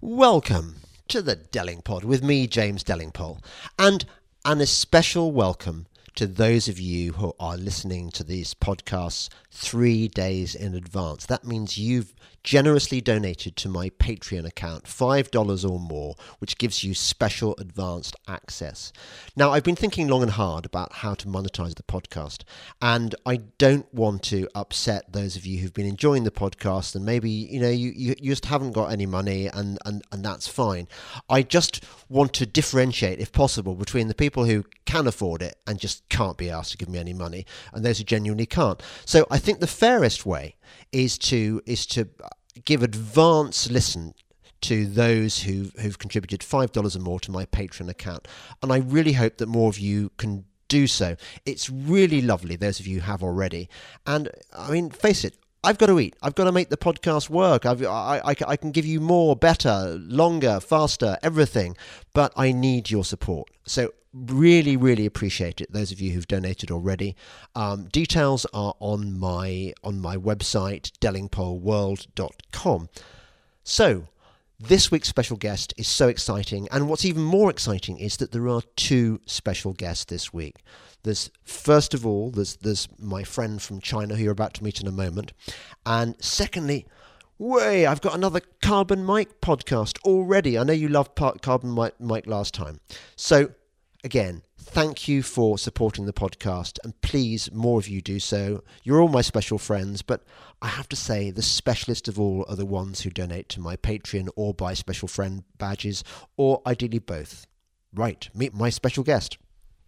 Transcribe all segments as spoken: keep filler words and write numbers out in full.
Welcome to the Dellingpod with me, James Dellingpole, and an especial welcome to those of you who are listening to these podcasts three days in advance. That means you've generously donated to my Patreon account, five dollars or more, which gives you special advanced access. Now, I've been thinking long and hard about how to monetize the podcast, and I don't want to upset those of you who've been enjoying the podcast and maybe, you know, you, you, you just haven't got any money, and, and, and that's fine. I just want to differentiate, if possible, between the people who can afford it and just can't be asked to give me any money, and those who genuinely can't. So I think the fairest way is to is to give advance listen to those who who've contributed five dollars or more to my Patreon account, and I really hope that more of you can do so. It's really lovely, those of you who have already, and I mean, face it, I've got to eat. I've got to make the podcast work. I've, I, I, I can give you more, better, longer, faster, everything, but I need your support. So really, really appreciate it, those of you who've donated already. Um, details are on my on my website, dellingpole world dot com. So this week's special guest is so exciting, and what's even more exciting is that there are two special guests this week. There's, first of all, there's there's my friend from China who you're about to meet in a moment, and secondly, way, I've got another Carbon Mike podcast already. I know you loved Carbon Mike, Mike last time, so again, thank you for supporting the podcast, and please, more of you do so. You're all my special friends, but I have to say the specialist of all are the ones who donate to my Patreon or buy special friend badges, or ideally both. Right, meet my special guest.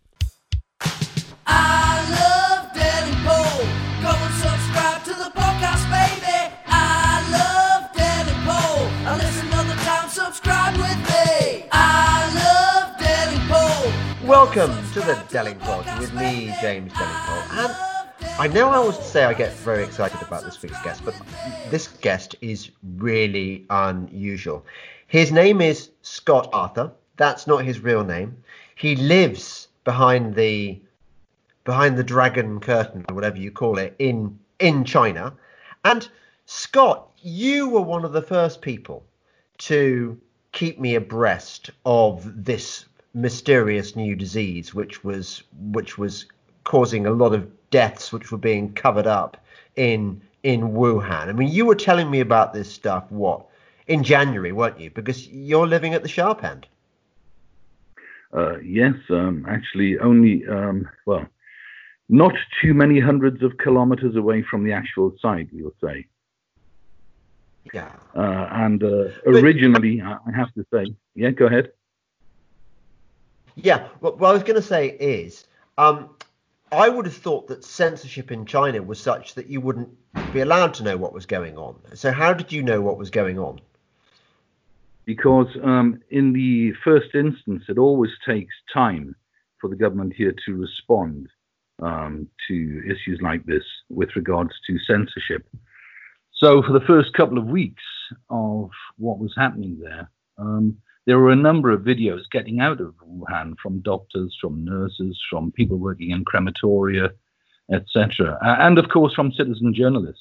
I love Dellingpole. Go and subscribe to the podcast, baby. I love Dellingpole. I listen all the time, subscribe with me. I love Dellingpole. Welcome to the Dellingpod with me, James Dellingpole. And I know I always say I get very excited about this week's guest, but this guest is really unusual. His name is Scott Arthur. That's not his real name. He lives behind the behind the dragon curtain, or whatever you call it, in in China. And Scott, you were one of the first people to keep me abreast of this mysterious new disease, which was which was causing a lot of deaths, which were being covered up in in Wuhan. I mean, you were telling me about this stuff, what, in January, weren't you? Because you're living at the sharp end. Uh, yes, um, actually, only um, well, not too many hundreds of kilometers away from the actual site, we'll say. Yeah. Uh, and uh, originally, but, I have to say, yeah, go ahead. Yeah, what, what I was going to say is, um, I would have thought that censorship in China was such that you wouldn't be allowed to know what was going on. So how did you know what was going on? Because um, in the first instance, it always takes time for the government here to respond um, to issues like this with regards to censorship. So for the first couple of weeks of what was happening there, um, there were a number of videos getting out of Wuhan from doctors, from nurses, from people working in crematoria, et cetera, uh, and of course from citizen journalists.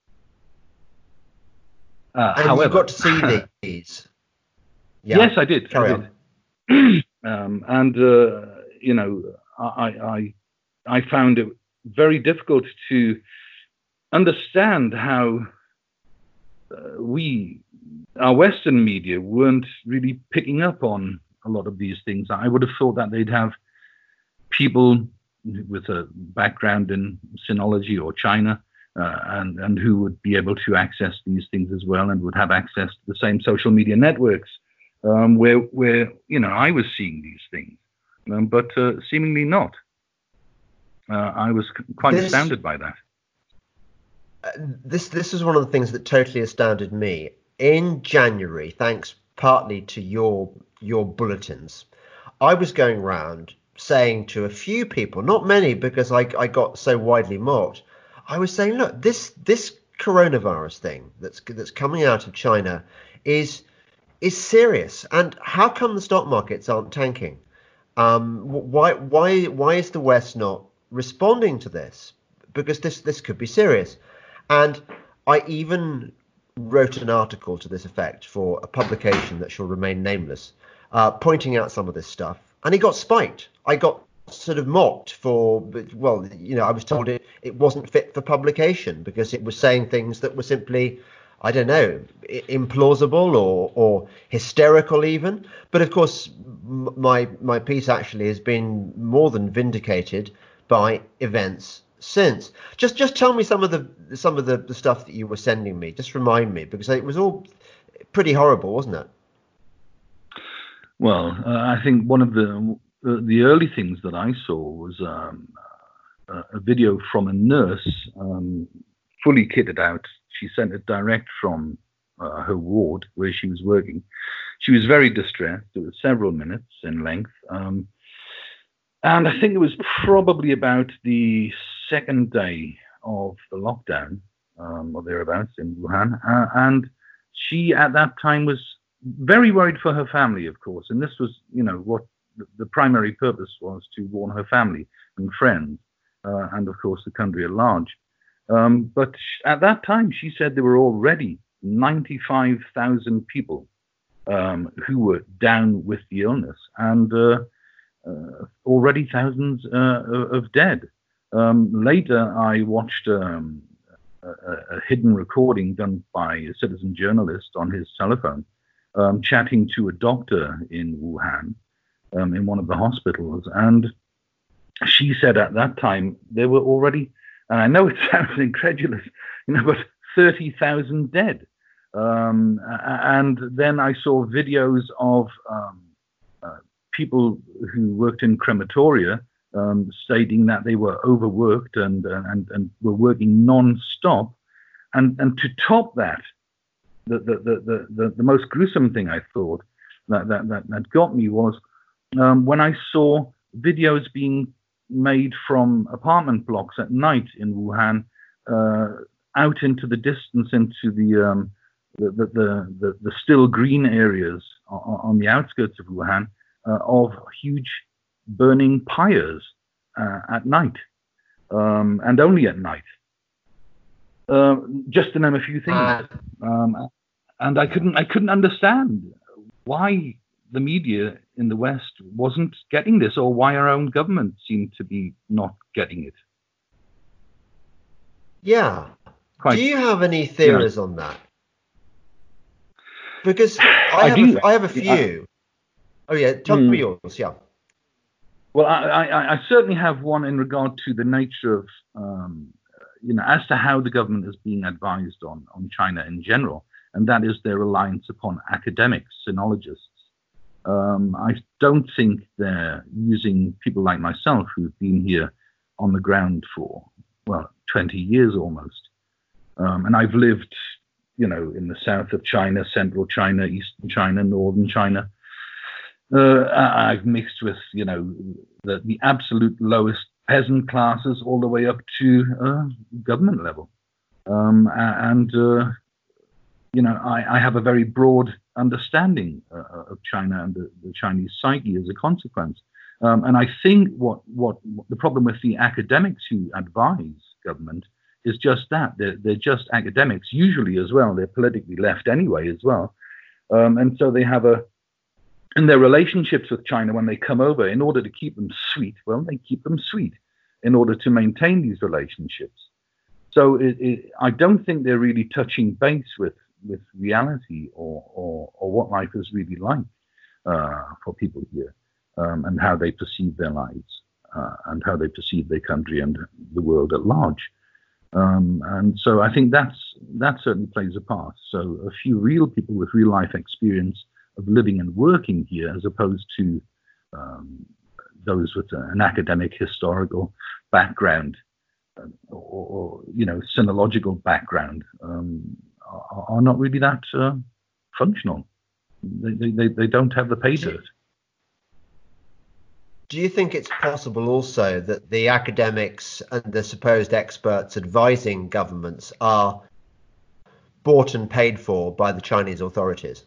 Uh, and however, you got to see these. Yeah. Yes, I did. Carry I did. um, and uh, you know, I, I I found it very difficult to understand how uh, we, our Western media, weren't really picking up on a lot of these things. I would have thought that they'd have people with a background in sinology or China, uh, and and who would be able to access these things as well, and would have access to the same social media networks um, where where you know I was seeing these things, um, but uh, seemingly not. Uh, I was quite this, astounded by that. Uh, this this is one of the things that totally astounded me. In January, thanks partly to your your bulletins, I was going around saying to a few people, not many because I, I got so widely mocked, I was saying, look, this this coronavirus thing that's that's coming out of China is is serious. And how come the stock markets aren't tanking? Um, why why why is the West not responding to this? Because this this could be serious. And I even wrote an article to this effect for a publication that shall remain nameless, uh, pointing out some of this stuff, and he got spiked. I got sort of mocked for, well, you know, I was told it, it wasn't fit for publication because it was saying things that were simply, I don't know, implausible or or hysterical even. But of course, my my piece actually has been more than vindicated by events since. Just just tell me some of the some of the, the stuff that you were sending me. Just remind me, because it was all pretty horrible, wasn't it? Well, uh, I think one of the uh, the early things that I saw was um, a, a video from a nurse, um, fully kitted out. She sent it direct from uh, her ward where she was working. She was very distressed. It was several minutes in length. Um, and I think it was probably about the second day of the lockdown, um, or thereabouts in Wuhan. Uh, and she, at that time, was very worried for her family, of course. And this was, you know, what the, the primary purpose was, to warn her family and friends, uh, and, of course, the country at large. Um, but at that time, she said there were already ninety-five thousand people um, who were down with the illness, and uh, uh, already thousands uh, of dead. Um, later, I watched um, a, a hidden recording done by a citizen journalist on his telephone, um, chatting to a doctor in Wuhan, um, in one of the hospitals, and she said at that time there were already, and I know it sounds incredulous, you know, but thirty thousand dead. Um, and then I saw videos of um, uh, people who worked in crematoria um, stating that they were overworked and and, and were working non-stop. And, and to top that, the, the, the, the, the most gruesome thing I thought that, that, that, that got me was um, when I saw videos being made from apartment blocks at night in Wuhan, uh, out into the distance, into the, um, the, the, the, the, the still green areas on, on the outskirts of Wuhan, uh, of huge burning pyres uh, at night, um, and only at night. Uh, just to name a few things. Um, and I couldn't, I couldn't understand why the media in the West wasn't getting this, or why our own government seemed to be not getting it. Yeah. Quite, do you have any theories yeah. on that? Because I, I have, do. A, I have a few. I, oh yeah, tell mm. me yours. Yeah. Well, I, I, I certainly have one in regard to the nature of, um, you know, as to how the government is being advised on on China in general, and that is their reliance upon academics, sinologists. Um, I don't think they're using people like myself who've been here on the ground for, well, twenty years almost. Um, and I've lived, you know, in the south of China, central China, eastern China, northern China. Uh, I've mixed with, you know, the, the absolute lowest peasant classes all the way up to uh, government level. Um, and, uh, you know, I, I have a very broad understanding uh, of China and the, the Chinese psyche as a consequence. Um, and I think what, what, what the problem with the academics who advise government is just that. They're, they're just academics, usually as well. They're politically left anyway as well. Um, and so they have a, in their relationships with China, when they come over, in order to keep them sweet, well, they keep them sweet in order to maintain these relationships. So it, it, I don't think they're really touching base with, with reality or, or, or what life is really like uh, for people here, um, and how they perceive their lives, uh, and how they perceive their country and the world at large. Um, and so I think that's, that certainly plays a part. So a few real people with real life experience of living and working here, as opposed to um, those with an academic historical background, uh, or, or, you know, sinological background, um, are, are not really that uh, functional. They, they, they don't have the pay dirt. Do you think it's possible also that the academics and the supposed experts advising governments are bought and paid for by the Chinese authorities?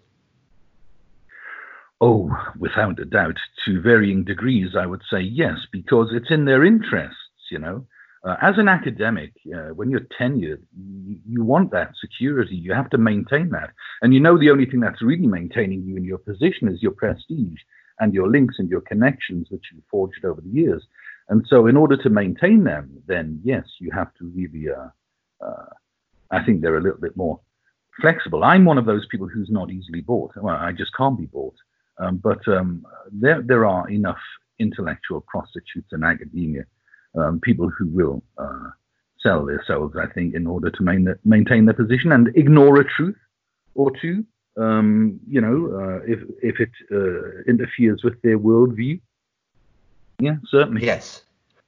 Oh, without a doubt, to varying degrees, I would say yes, because it's in their interests, you know. Uh, as an academic, uh, when you're tenured, you, you want that security. You have to maintain that. And you know the only thing that's really maintaining you in your position is your prestige and your links and your connections that you've forged over the years. And so in order to maintain them, then yes, you have to really, uh, uh, I think they're a little bit more flexible. I'm one of those people who's not easily bought. Well, I just can't be bought. Um, but um, there, there are enough intellectual prostitutes in academia, um, people who will uh, sell their souls, I think, in order to main, maintain their position and ignore a truth or two, um, you know, uh, if, if it uh, interferes with their worldview. Yeah, certainly. Yes.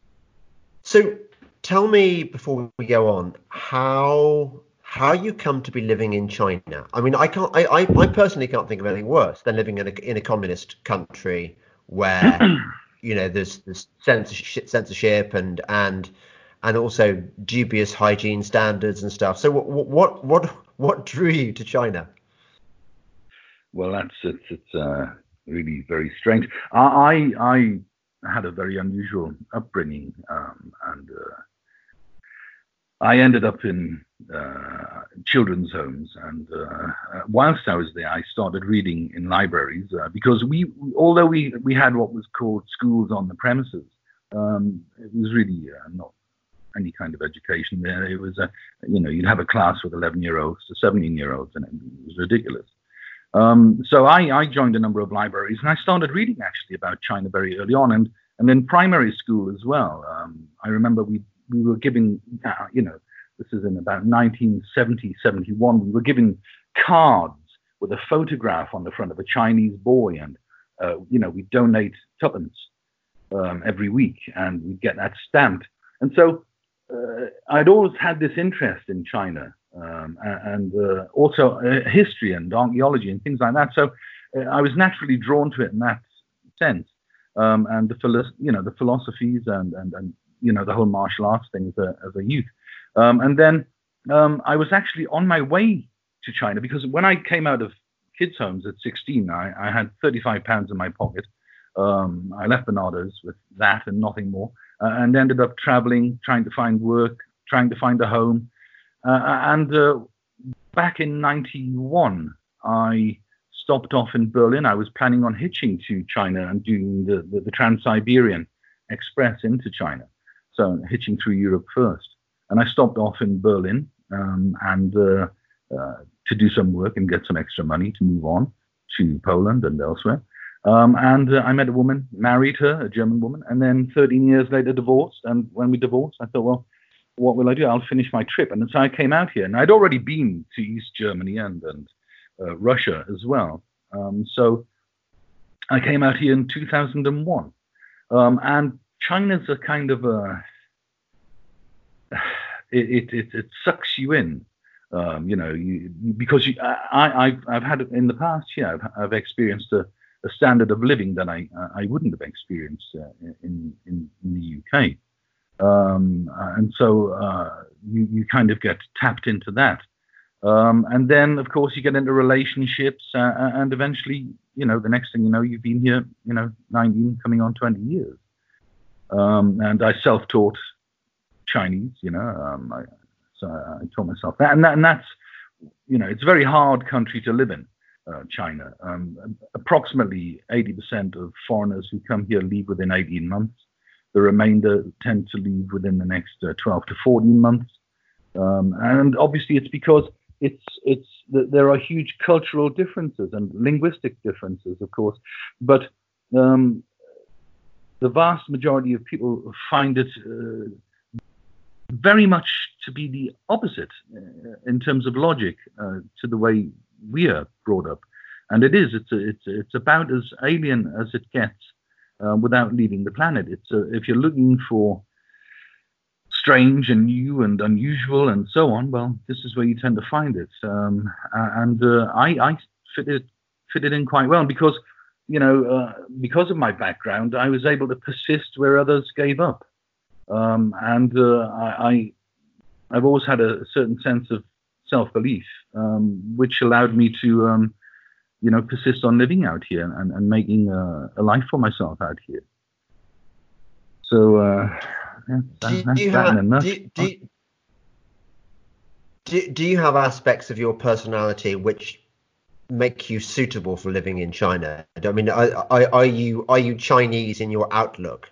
So tell me, before we go on, how how you come to be living in China. I mean, I can't. I, I, I personally can't think of anything worse than living in a in a communist country where you know there's this censorship, censorship and and and also dubious hygiene standards and stuff. So what what what what drew you to China? Well, that's it's it's uh, really very strange. I I had a very unusual upbringing, um, and uh, I ended up in uh, children's homes. And uh, whilst I was there, I started reading in libraries uh, because we, although we we had what was called schools on the premises, um, it was really uh, not any kind of education there. It was a, you know, you'd have a class with eleven-year-olds to seventeen-year-olds, and it was ridiculous. Um, so I, I joined a number of libraries, and I started reading actually about China very early on, and and then primary school as well. Um, I remember we we were giving, uh, you know, this is in about nineteen seventy, seventy-one. We were given cards with a photograph on the front of a Chinese boy, and uh, you know, we donate tuppence um, every week, and we'd get that stamped. And so uh, I'd always had this interest in China. Um, and uh, also uh, history and archaeology and things like that. So uh, I was naturally drawn to it in that sense. Um, and the philo- you know the philosophies and, and and you know the whole martial arts thing as a, as a youth. Um, and then um, I was actually on my way to China, because when I came out of kids' homes at sixteen, I, I had thirty-five pounds in my pocket. Um, I left Barnardo's with that and nothing more, uh, and ended up traveling, trying to find work, trying to find a home. Uh, and uh, back in ninety-one, I stopped off in Berlin. I was planning on hitching to China and doing the, the, the Trans-Siberian Express into China. So hitching through Europe first. And I stopped off in Berlin um, and uh, uh, to do some work and get some extra money to move on to Poland and elsewhere. Um, and uh, I met a woman, married her, a German woman, and then thirteen years later divorced. And when we divorced, I thought, well, what will I do? I'll finish my trip. And so I came out here, and I'd already been to East Germany and, and uh, Russia as well. Um, so I came out here in two thousand one. Um, and China's a kind of a, it, it, it, it sucks you in, um, you know, you, because you, I, I've, I've had in the past, yeah, I've, I've experienced a, a standard of living that I, I wouldn't have experienced uh, in, in, in the U K. Um, and so uh, you, you kind of get tapped into that. Um, and then, of course, you get into relationships, uh, and eventually, you know, the next thing you know, you've been here, you know, nineteen, coming on twenty years. Um, and I self-taught Chinese, you know, um, I, so I taught myself that. And, that. and that's, you know, it's a very hard country to live in, uh, China. Um, approximately eighty percent of foreigners who come here leave within eighteen months. The remainder tend to leave within the next uh, twelve to fourteen months. Um, and obviously it's because it's it's there are huge cultural differences and linguistic differences, of course. But um, the vast majority of people find it uh, very much to be the opposite uh, in terms of logic uh, to the way we are brought up. And it is, it's, a, it's, it's about as alien as it gets. Uh, without leaving the planet. It's uh, if you're looking for strange and new and unusual and so on, well, this is where you tend to find it. Um, and uh, I, I fitted fitted in quite well because, you know, uh, because of my background, I was able to persist where others gave up. Um, and uh, I, I, I've always had a certain sense of self-belief, um, which allowed me to. Um, you know, persist on living out here and, and making uh, a life for myself out here. So, uh, yeah. Do That, you that in a have nutshell. do, do, do, do you have aspects of your personality which make you suitable for living in China? I mean, are, are, are you are you Chinese in your outlook?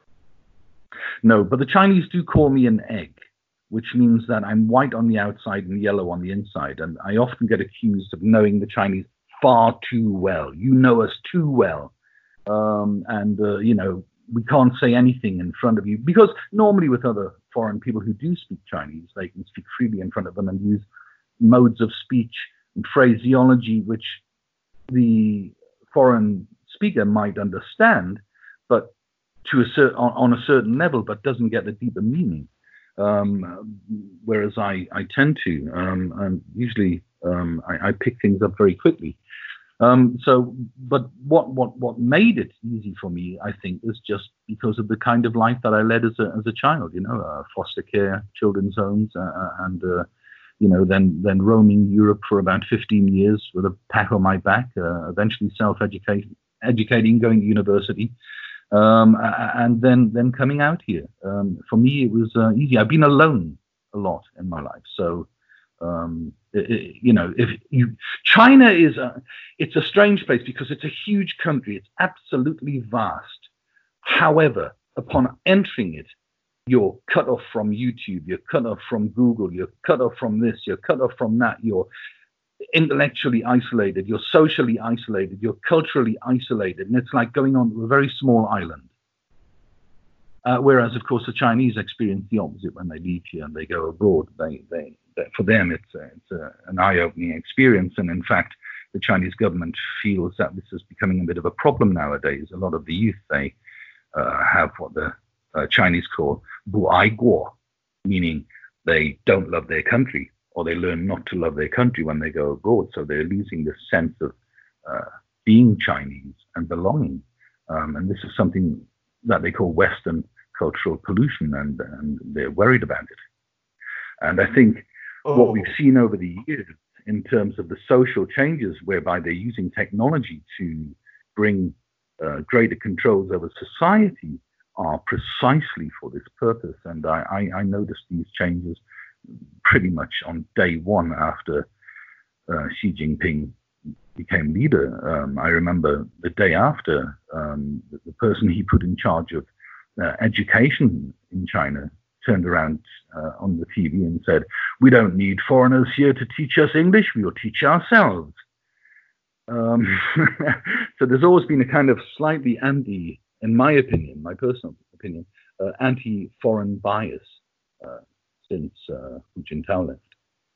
No, but the Chinese do call me an egg, which means that I'm white on the outside and yellow on the inside. And I often get accused of knowing the Chinese far too well. You know us too well. Um, and, uh, you know, we can't say anything in front of you, because normally with other foreign people who do speak Chinese, they can speak freely in front of them and use modes of speech and phraseology which the foreign speaker might understand, but to a cer- on, on a certain level, but doesn't get the deeper meaning. Um, whereas I, I tend to, um, and usually um, I, I pick things up very quickly. Um, so, but what, what, what made it easy for me, I think, is just because of the kind of life that I led as a, as a child, you know, uh, foster care, children's homes, uh, and, uh, you know, then, then roaming Europe for about fifteen years with a pack on my back, uh, eventually self-educating, educating, going to university, um, and then, then coming out here. Um, for me, it was uh, easy. I've been alone a lot in my life. So, Um, it, it, you know, if you, China is a, it's a strange place because it's a huge country. It's absolutely vast. However, upon entering it, you're cut off from YouTube, you're cut off from Google, you're cut off from this, you're cut off from that, you're intellectually isolated, you're socially isolated, you're culturally isolated. And it's like going on to a very small island. Uh, whereas, of course, the Chinese experience the opposite when they leave here and they go abroad. They, they, they for them, it's, a, it's a, an eye-opening experience. And in fact, the Chinese government feels that this is becoming a bit of a problem nowadays. A lot of the youth, they uh, have what the uh, Chinese call bu ai guo, meaning they don't love their country, or they learn not to love their country when they go abroad. So they're losing this sense of uh, being Chinese and belonging. Um, and this is something that they call Western cultural pollution, and, and they're worried about it. And I think oh. what we've seen over the years in terms of the social changes whereby they're using technology to bring uh, greater controls over society are precisely for this purpose. And I, I, I noticed these changes pretty much on day one after uh, Xi Jinping became leader. Um, I remember the day after, um, the, the person he put in charge of uh, education in China turned around uh, on the T V and said, "We don't need foreigners here to teach us English, we will teach ourselves." Um, so there's always been a kind of slightly anti, in my opinion, my personal opinion, uh, anti-foreign bias uh, since uh, Hu Jintao left.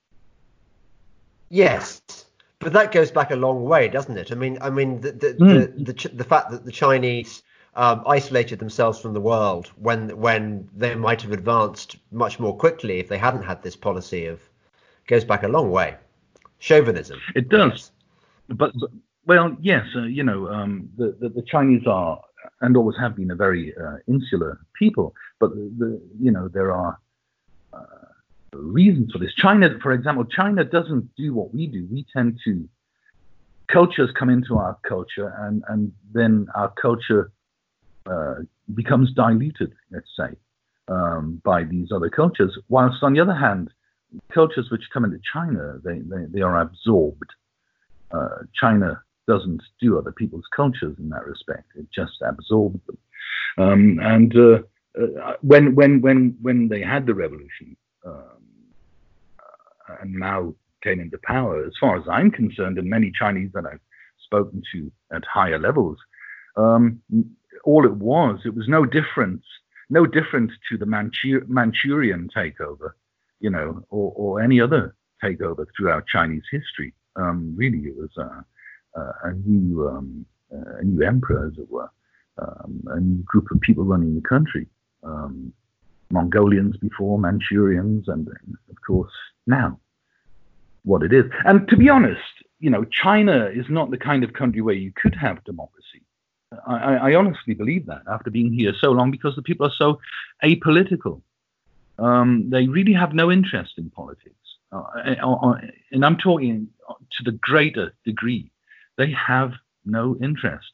Yes. But that goes back a long way, doesn't it? I mean, I mean, the the mm. the, the, the fact that the Chinese um, isolated themselves from the world when when they might have advanced much more quickly if they hadn't had this policy of goes back a long way. Chauvinism. It does, but, but well, yes, uh, you know, um, the, the the Chinese are and always have been a very uh, insular people, but the, the you know there are. Uh, reasons for this. China, for example, China doesn't do what we do. We tend to, cultures come into our culture and, and then our culture uh, becomes diluted, let's say, um, by these other cultures. Whilst on the other hand, cultures which come into China, they, they, they are absorbed. Uh, China doesn't do other people's cultures in that respect. It just absorbs them. Um, and uh, uh, when, when, when, when they had the revolution, um, and Mao came into power, as far as I'm concerned, and many Chinese that I've spoken to at higher levels, um, all it was, it was no different, no different to the Manchur- Manchurian takeover, you know, or, or any other takeover throughout Chinese history. Um, really, it was a, a new, um, a new emperor, as it were, um, a new group of people running the country. Um, Mongolians before, Manchurians, and of course now what it is. And to be honest, you know, China is not the kind of country where you could have democracy. I, I honestly believe that after being here so long, because the people are so apolitical. Um, they really have no interest in politics. Uh, and I'm talking to the greater degree. They have no interest.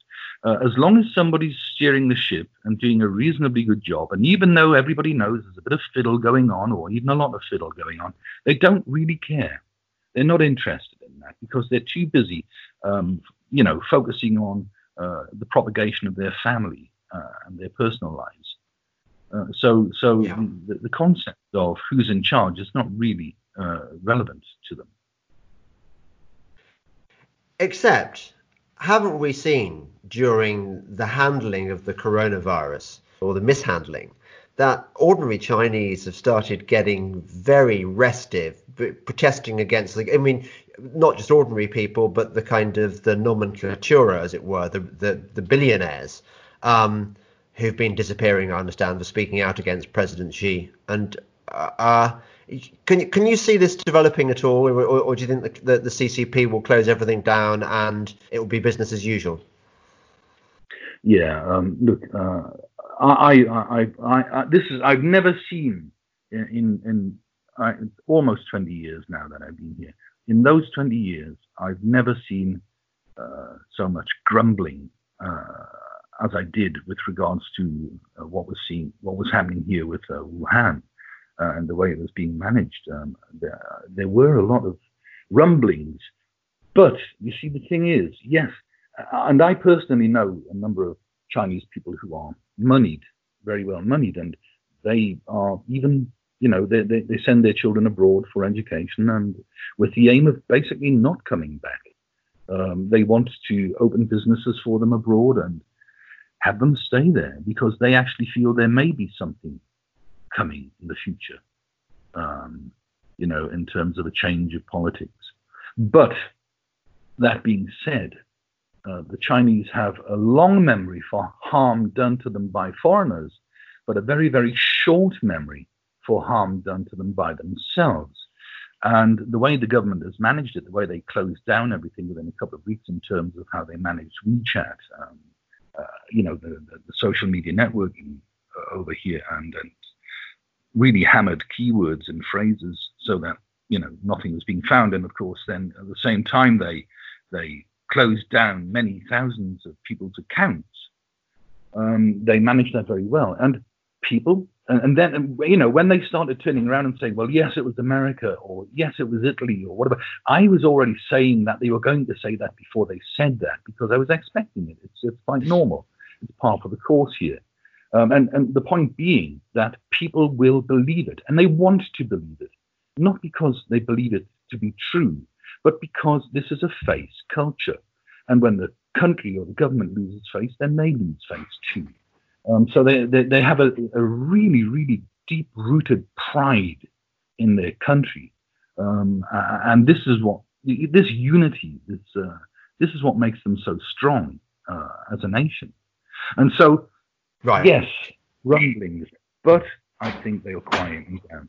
Uh, as long as somebody's steering the ship and doing a reasonably good job, and even though everybody knows there's a bit of fiddle going on, or even a lot of fiddle going on, they don't really care. They're not interested in that because they're too busy, um, you know, focusing on uh, the propagation of their family uh, and their personal lives. Uh, so, so Yeah. the, the concept of who's in charge is not really uh, relevant to them. Except, haven't we seen during the handling of the coronavirus, or the mishandling, that ordinary Chinese have started getting very restive, protesting against the, I mean, not just ordinary people, but the kind of the nomenclatura, as it were, the the, the billionaires um, who've been disappearing, I understand, for speaking out against President Xi. And uh, can you can you see this developing at all, or, or, or do you think that the, the C C P will close everything down and it will be business as usual? Yeah, um, look, uh, I, I, I, I, I, this is I've never seen in in, in uh, almost twenty years now that I've been here. In those twenty years, I've never seen uh, so much grumbling uh, as I did with regards to uh, what was seen, what was happening here with uh, Wuhan uh, and the way it was being managed. Um, there, there were a lot of rumblings, but you see, the thing is, yes, and I personally know a number of Chinese people who are moneyed, very well moneyed, and they are even, you know, they, they, they send their children abroad for education, and with the aim of basically not coming back. Um, they want to open businesses for them abroad and have them stay there because they actually feel there may be something coming in the future, um, you know, in terms of a change of politics. But that being said, uh, the Chinese have a long memory for harm done to them by foreigners, but a very, very short memory for harm done to them by themselves. And the way the government has managed it, the way they closed down everything within a couple of weeks in terms of how they managed WeChat, um, uh, you know, the, the, the social media networking uh, over here, and, and really hammered keywords and phrases so that, you know, nothing was being found. And of course, then at the same time, they they closed down many thousands of people's accounts. Um, they managed that very well. And people, and, and then, you know, when they started turning around and saying, well, yes, it was America, or yes, it was Italy, or whatever, I was already saying that they were going to say that before they said that, because I was expecting it. It's, it's quite normal. It's part of the course here. Um, and, and the point being that people will believe it, and they want to believe it, not because they believe it to be true, but because this is a face culture. And when the country or the government loses face, then they lose face too. Um, so they, they, they have a, a really, really deep-rooted pride in their country. Um, uh, and this is what, this unity, this, uh, this is what makes them so strong uh, as a nation. And so, right. Yes, rumblings, but I think they'll quiet me down.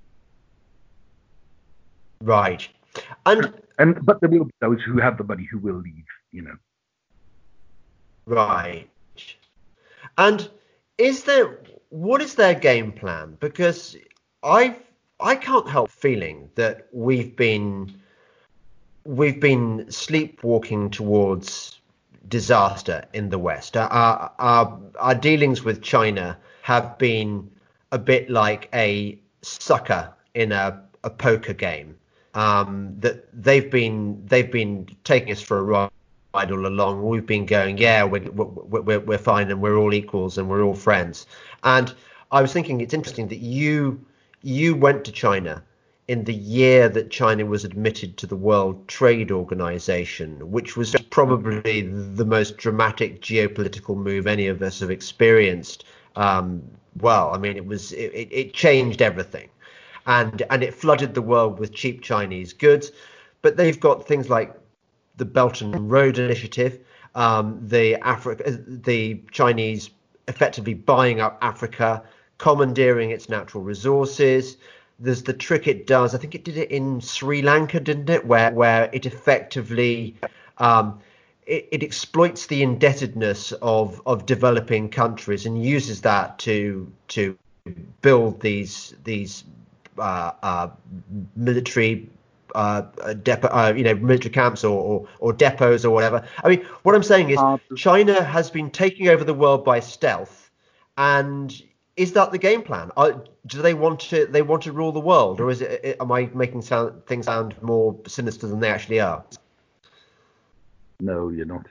Right. And, and but there will be those who have the money who will leave, you know. Right. And is there, what is their game plan? Because I I can't help feeling that we've been we've been sleepwalking towards disaster in the West. Our our, our dealings with China have been a bit like a sucker in a, a poker game. Um, that they've been they've been taking us for a ride all along. We've been going, yeah, we're, we're we're fine, and we're all equals, and we're all friends. And I was thinking, it's interesting that you you went to China in the year that China was admitted to the World Trade Organization, which was probably the most dramatic geopolitical move any of us have experienced. Um, well, I mean, it was it, it changed everything. And and it flooded the world with cheap Chinese goods. But they've got things like the Belt and Road Initiative, um, the Africa, the Chinese effectively buying up Africa, commandeering its natural resources. There's the trick it does. I think it did it in Sri Lanka, didn't it? Where where it effectively um, it, it exploits the indebtedness of of developing countries and uses that to to build these these. Uh, uh, military uh, depot, uh, you know, military camps or, or or depots or whatever. I mean, what I'm saying is, China has been taking over the world by stealth, and is that the game plan? Are, do they want to they want to rule the world, or is it? Am I making sound, things sound more sinister than they actually are? No, you're not.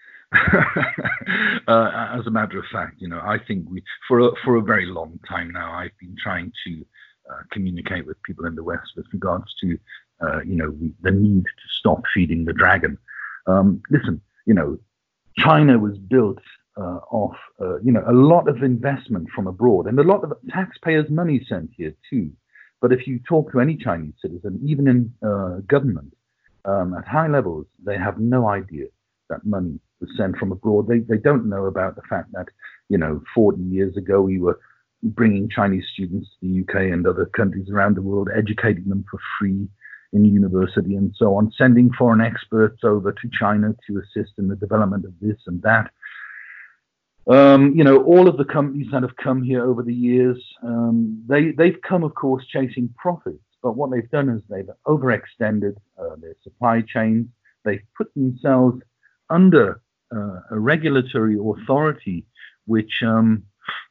uh, as a matter of fact, you know, I think we for a, for a very long time now, I've been trying to uh, communicate with people in the West with regards to, uh, you know, we, the need to stop feeding the dragon. Um, listen, you know, China was built uh, off, uh, you know, a lot of investment from abroad and a lot of taxpayers' money sent here too. But if you talk to any Chinese citizen, even in uh, government, um, at high levels, they have no idea that money was sent from abroad. They they don't know about the fact that, you know, forty years ago we were bringing Chinese students to the U K and other countries around the world, educating them for free in university and so on, sending foreign experts over to China to assist in the development of this and that. Um, you know, all of the companies that have come here over the years, um, they, they've come, of course, chasing profits. But what they've done is they've overextended uh, their supply chains. They've put themselves under uh, a regulatory authority which um,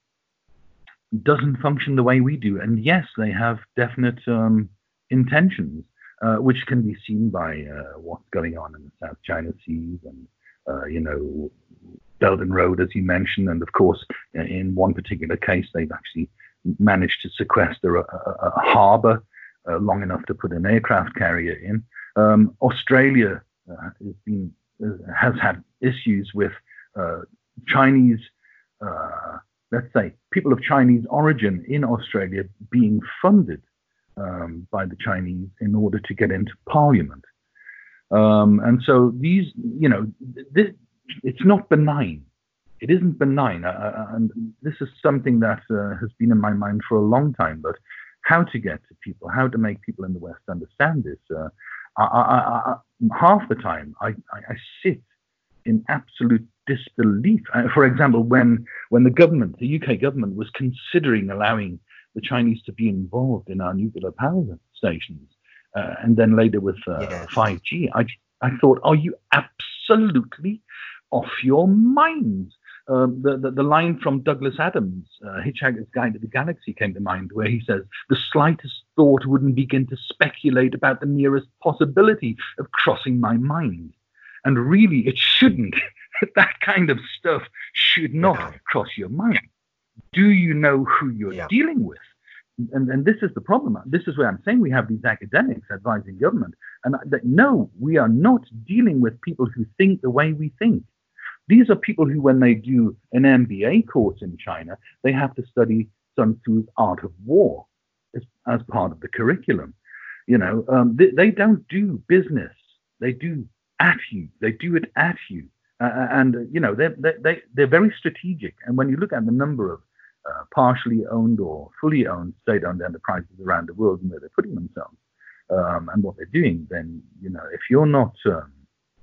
doesn't function the way we do. And yes, they have definite um, intentions, uh, which can be seen by uh, what's going on in the South China Seas and, uh, you know, Belt and Road, as you mentioned. And of course, in one particular case, they've actually managed to sequester a, a, a harbor uh, long enough to put an aircraft carrier in. Um, Australia uh, has been has had issues with uh, Chinese, uh, let's say, people of Chinese origin in Australia being funded um, by the Chinese in order to get into parliament. Um, and so these, you know, this, it's not benign. It isn't benign. Uh, and this is something that uh, has been in my mind for a long time, but how to get to people, how to make people in the West understand this. Uh, I, I, I, half the time, I, I, I sit in absolute disbelief. Uh, for example, when when the government, the U K government, was considering allowing the Chinese to be involved in our nuclear power stations, uh, and then later with uh, yes. five G, I, I thought, are you absolutely off your mind? Um, the, the, the line from Douglas Adams, uh, Hitchhiker's Guide to the Galaxy, came to mind, where he says, the slightest thought wouldn't begin to speculate about the nearest possibility of crossing my mind. And really, it shouldn't. That kind of stuff should not yeah. cross your mind. Do you know who you're yeah. dealing with? And, and this is the problem. This is where I'm saying we have these academics advising government. And that, no, we are not dealing with people who think the way we think. These are people who, when they do an M B A course in China, they have to study Sun Tzu's Art of War as, as part of the curriculum. You know, um, they, they don't do business. They do at you. They do it at you. Uh, and, uh, you know, they're, they, they're very strategic. And when you look at the number of uh, partially owned or fully owned state-owned enterprises around the world and where they're putting themselves um, and what they're doing, then, you know, if you're not... Um,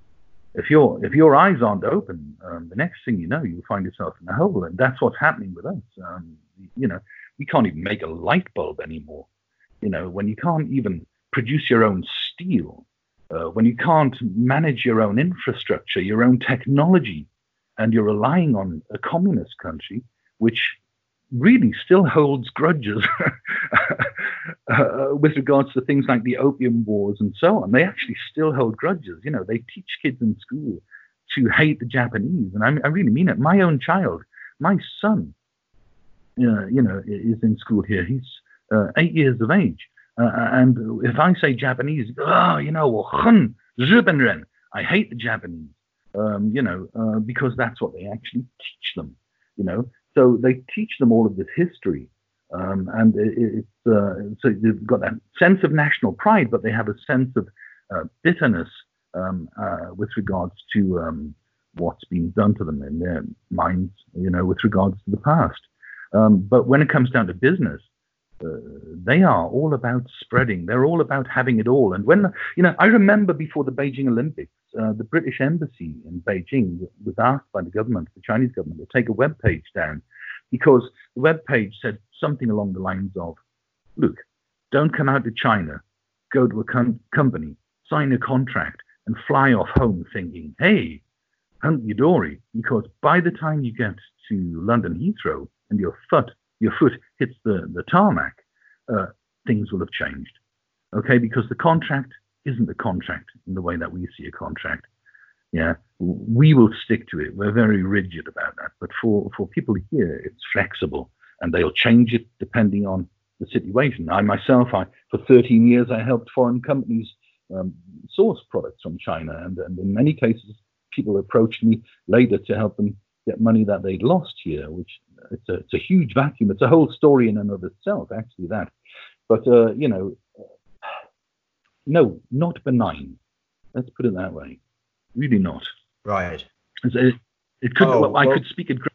If your if your eyes aren't open, um, the next thing you know, you'll find yourself in a hole, and that's what's happening with us. Um, you know, we can't even make a light bulb anymore. You know, when you can't even produce your own steel, uh, when you can't manage your own infrastructure, your own technology, and you're relying on a communist country, which really still holds grudges uh, with regards to things like the opium wars and so on. They actually still hold grudges. You know, they teach kids in school to hate the Japanese. And I, I really mean it. My own child, my son, uh, you know, is in school here. He's uh, eight years of age. Uh, and if I say Japanese, oh, you know, I hate the Japanese, um, you know, uh, because that's what they actually teach them, you know. So they teach them all of this history, um, and it, it's uh, so they've got that sense of national pride, but they have a sense of uh, bitterness um, uh, with regards to um, what's being done to them in their minds, you know, with regards to the past. Um, but when it comes down to business, uh, they are all about spreading. They're all about having it all. And when, you know, I remember before the Beijing Olympics, Uh, the British embassy in Beijing was asked by the government, the Chinese government, to take a web page down because the web page said something along the lines of, look, don't come out to China go to a com- company, sign a contract, and fly off home thinking, hey, hunky-dory, because by the time you get to London Heathrow and your foot your foot hits the, the tarmac, uh, things will have changed. Okay, because the contract isn't a contract in the way that we see a contract. Yeah, we will stick to it. We're very rigid about that. But for, for people here, it's flexible, and they'll change it depending on the situation. I myself, I for thirteen years, I helped foreign companies um, source products from China, and, and in many cases, people approached me later to help them get money that they'd lost here, which it's a, it's a huge vacuum. It's a whole story in and of itself, actually, that. But, uh, you know, no, not benign. Let's put it that way. Really not. Right. It, it could. Oh, well, I well, could speak at great,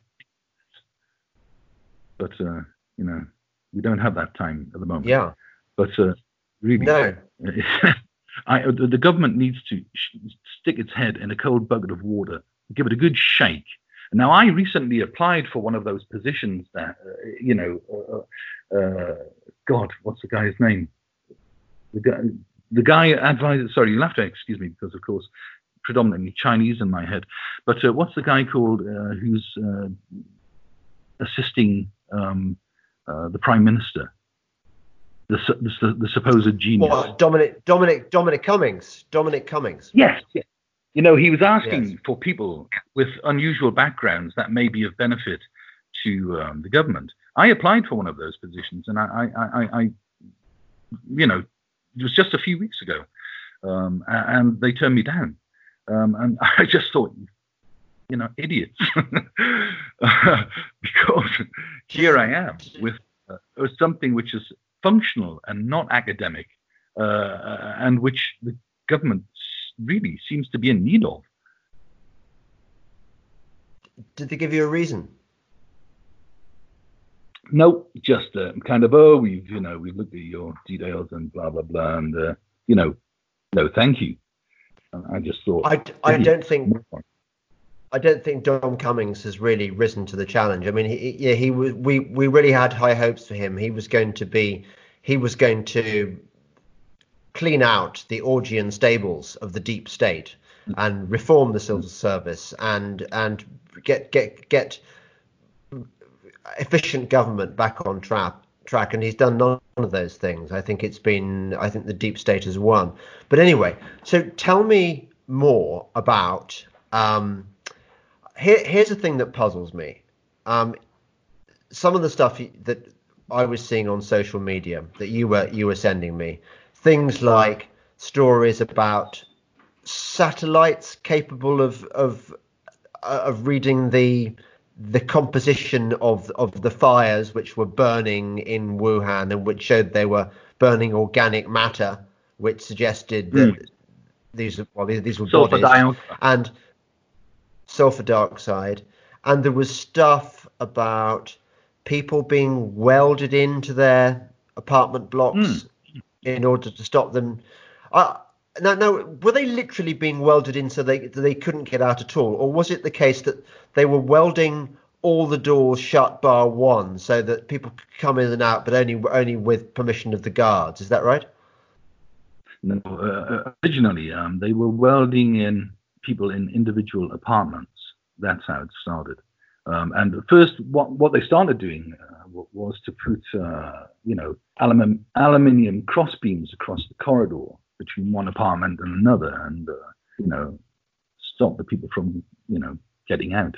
but uh, you know, we don't have that time at the moment. Yeah. But uh, really, No. I, the, the government needs to sh- stick its head in a cold bucket of water, give it a good shake. Now, I recently applied for one of those positions that, uh, you know, uh, uh, God, what's the guy's name? The guy, the guy advisor. Sorry, you'll have to excuse me because, of course, predominantly Chinese in my head. But uh, what's the guy called uh, who's uh, assisting um, uh, the Prime Minister? The, the, the supposed genius. What, Dominic, Dominic, Dominic Cummings. Dominic Cummings. Yes, yes. You know, he was asking Yes. for people with unusual backgrounds that may be of benefit to um, the government. I applied for one of those positions, and I, I, I, I you know, it was just a few weeks ago, um, and they turned me down. Um, and I just thought, you know, idiots, because here I am with, uh, with something which is functional and not academic, uh, and which the government really seems to be in need of. Did they give you a reason? No, just uh, kind of, oh, we've, you know, we've looked at your details and blah, blah, blah. And, uh, you know, no, thank you. I just thought. I, I don't think I don't think Dom Cummings has really risen to the challenge. I mean, he, yeah, he was. We we really had high hopes for him. He was going to be. He was going to clean out the Augean stables of the deep state and reform the civil service and and get get get efficient government back on track. track and he's done none of those things. I think it's been I think the deep state has won. But anyway, so tell me more about um here, here's a thing that puzzles me. Um some of the stuff that I was seeing on social media that you were you were sending me, things like stories about satellites capable of of of reading the the composition of of the fires which were burning in Wuhan and which showed they were burning organic matter, which suggested that mm. these well these, these were sulfur bodies dioxide. and sulfur dioxide, and there was stuff about people being welded into their apartment blocks mm. in order to stop them. Uh, Now, now, were they literally being welded in so they they couldn't get out at all, or was it the case that they were welding all the doors shut bar one so that people could come in and out, but only only with permission of the guards? Is that right? No, uh, originally um, they were welding in people in individual apartments. That's how it started. Um, and first, what what they started doing uh, was to put uh, you know aluminium aluminium cross beams across the corridor between one apartment and another, and uh, you know, stop the people from you know getting out.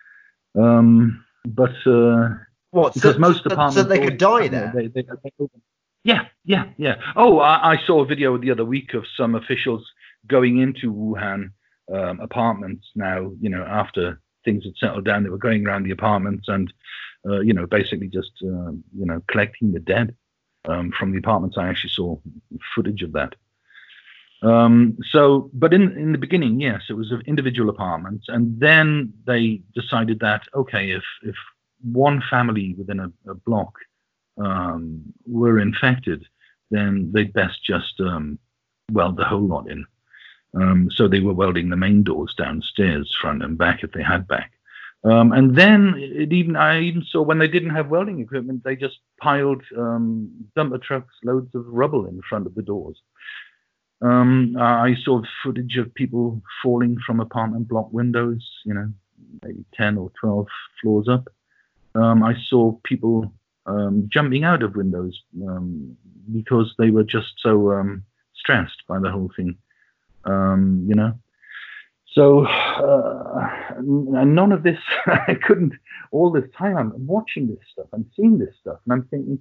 Um, but uh, what? Because so, most so, apartments, so they could die there. They, they, they, they, yeah, yeah, yeah. Oh, I, I saw a video the other week of some officials going into Wuhan um, apartments. Now, you know, after things had settled down, they were going around the apartments and uh, you know, basically just uh, you know collecting the dead um, from the apartments. I actually saw footage of that. Um, so, but in, in the beginning, yes, it was of individual apartments. And then they decided that, okay, if, if one family within a, a block, um, were infected, then they'd best just, um, weld the whole lot in. Um, so they were welding the main doors downstairs, front and back, if they had back. Um, and then it even I even saw when they didn't have welding equipment, they just piled um, dumper trucks, loads of rubble in front of the doors. Um, I saw footage of people falling from apartment block windows, you know, maybe ten or twelve floors up. Um, I saw people um, jumping out of windows um, because they were just so um, stressed by the whole thing, um, you know. So, uh, and none of this, I couldn't, all this time I'm watching this stuff, I'm seeing this stuff, and I'm thinking,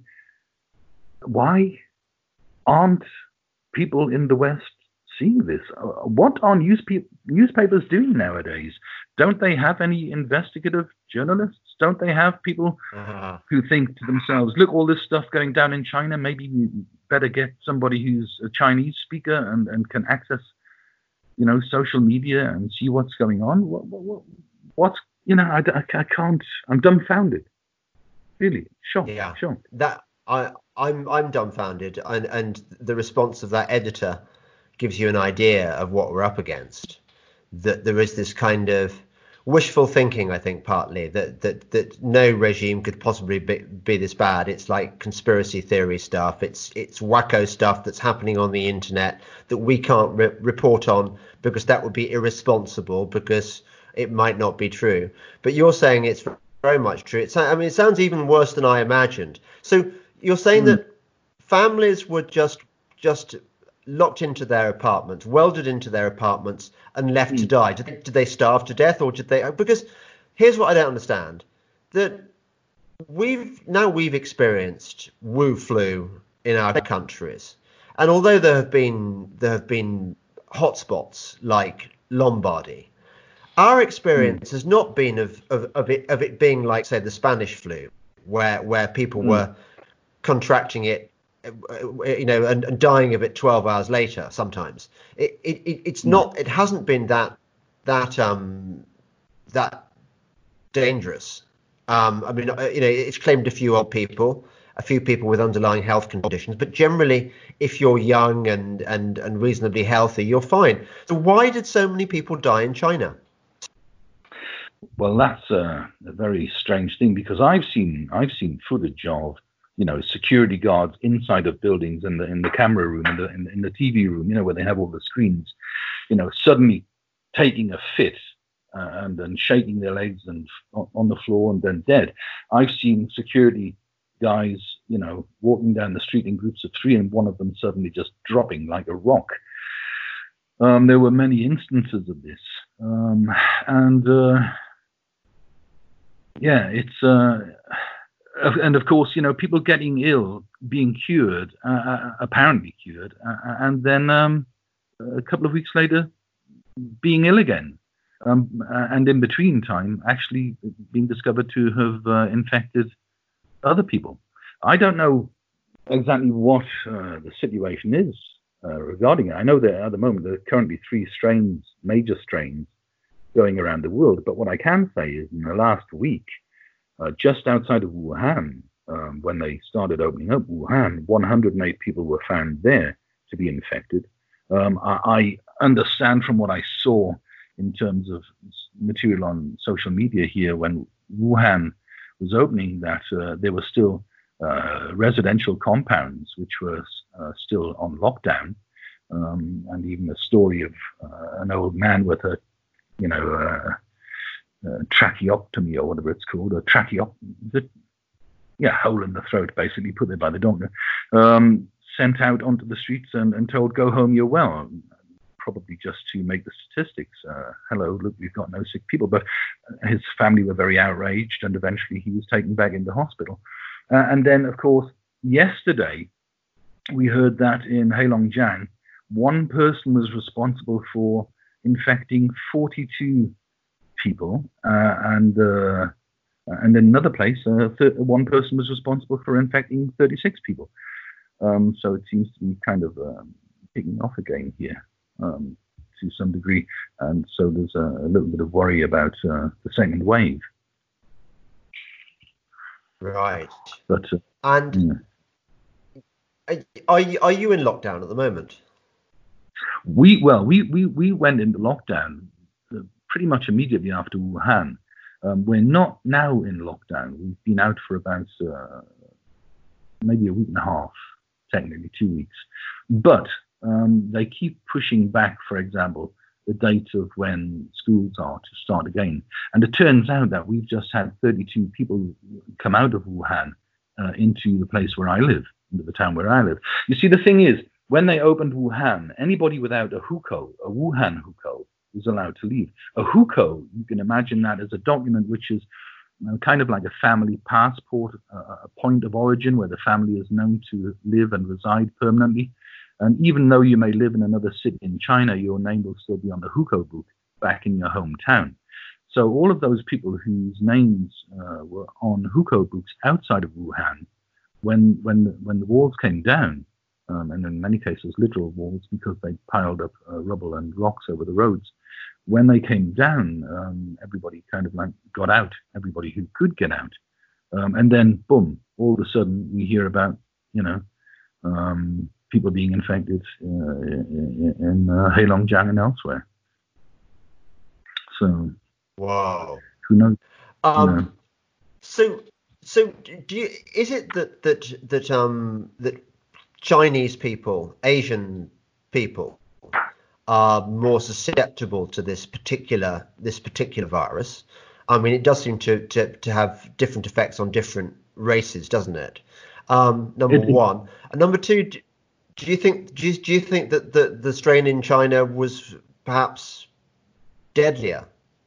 why aren't people in the West seeing this? What are newspe- newspapers doing nowadays? Don't they have any investigative journalists? Don't they have people uh-huh. who think to themselves, look, all this stuff going down in China, maybe we better get somebody who's a Chinese speaker and, and can access, you know, social media and see what's going on? What, what, what's, you know, I, I, I can't, I'm dumbfounded. Really, shocked, yeah. shocked. That, I, I'm, I'm dumbfounded. And, and the response of that editor gives you an idea of what we're up against. That there is this kind of wishful thinking, I think, partly, that that, that no regime could possibly be, be this bad. It's like conspiracy theory stuff. It's it's wacko stuff that's happening on the internet that we can't re- report on because that would be irresponsible, because it might not be true. But you're saying it's very much true. It's, I mean, it sounds even worse than I imagined. So you're saying mm. that families were just just locked into their apartments, welded into their apartments, and left mm. to die. Did they, did they starve to death, or did they? Because here's what I don't understand: that we've now we've experienced Wu flu in our countries, and although there have been there have been hotspots like Lombardy, our experience mm. has not been of, of of it of it being like, say, the Spanish flu, where where people mm. were contracting it, you know, and, and dying of it twelve hours later. Sometimes it, it, it it's not. It hasn't been that that um that dangerous. Um, I mean, you know, it's claimed a few old people, a few people with underlying health conditions, but generally, if you're young and and and reasonably healthy, you're fine. So why did so many people die in China? Well, that's a, a very strange thing, because I've seen I've seen footage of, you know, security guards inside of buildings, in the in the camera room, in the in, in the T V room, you know, where they have all the screens, you know, suddenly taking a fit uh, and then shaking their legs and on, on the floor and then dead. I've seen security guys, you know, walking down the street in groups of three, and one of them suddenly just dropping like a rock. Um, there were many instances of this, um, and uh, yeah, it's. Uh, And of course, you know, people getting ill, being cured, uh, apparently cured, uh, and then um, a couple of weeks later, being ill again, um, and in between time, actually being discovered to have uh, infected other people. I don't know exactly what uh, the situation is uh, regarding it. I know that at the moment there are currently three strains, major strains, going around the world. But what I can say is, in the last week, Uh, just outside of Wuhan, um, when they started opening up Wuhan, one hundred eight people were found there to be infected. Um, I, I understand from what I saw in terms of material on social media here, when Wuhan was opening, that uh, there were still uh, residential compounds which were uh, still on lockdown, um, and even a story of uh, an old man with a, you know, uh, Uh, tracheotomy, or whatever it's called, a tracheop, yeah, hole in the throat, basically, put there by the doctor, um, sent out onto the streets and, and told, go home, you're well, probably just to make the statistics. Uh, hello, look, we've got no sick people. But his family were very outraged, and eventually he was taken back into hospital. Uh, and then, of course, yesterday, we heard that in Heilongjiang, one person was responsible for infecting forty-two people, uh, and uh, and in another place, uh, th- one person was responsible for infecting thirty-six people. Um, so it seems to be kind of um, picking off again here um, to some degree, and so there's a, a little bit of worry about uh, the second wave. Right. But uh, and yeah. are you, are you in lockdown at the moment? We well, we we we went into lockdown pretty much immediately after Wuhan. Um, we're not now in lockdown. We've been out for about uh, maybe a week and a half, technically two weeks. But um, they keep pushing back, for example, the date of when schools are to start again. And it turns out that we've just had thirty-two people come out of Wuhan uh, into the place where I live, into the town where I live. You see, the thing is, when they opened Wuhan, anybody without a hukou, a Wuhan hukou, was allowed to leave. A hukou, you can imagine that as a document which is uh, kind of like a family passport, uh, a point of origin where the family is known to live and reside permanently. And even though you may live in another city in China, your name will still be on the hukou book back in your hometown. So all of those people whose names uh, were on hukou books outside of Wuhan, when when the, when the walls came down, um, and in many cases literal walls because they piled up uh, rubble and rocks over the roads, when they came down, um, everybody kind of like got out, everybody who could get out. Um, and then, boom, all of a sudden we hear about, you know, um, people being infected uh, in, in uh, Heilongjiang and elsewhere. So, wow, who knows? Um, you know. So, so do you? Is it that that that um that Chinese people, Asian people, are more susceptible to this particular this particular virus? I mean, it does seem to to, to have different effects on different races, doesn't it? Um, number It- it- one, and number two. Do, do you think do you, do you think that the the strain in China was perhaps deadlier?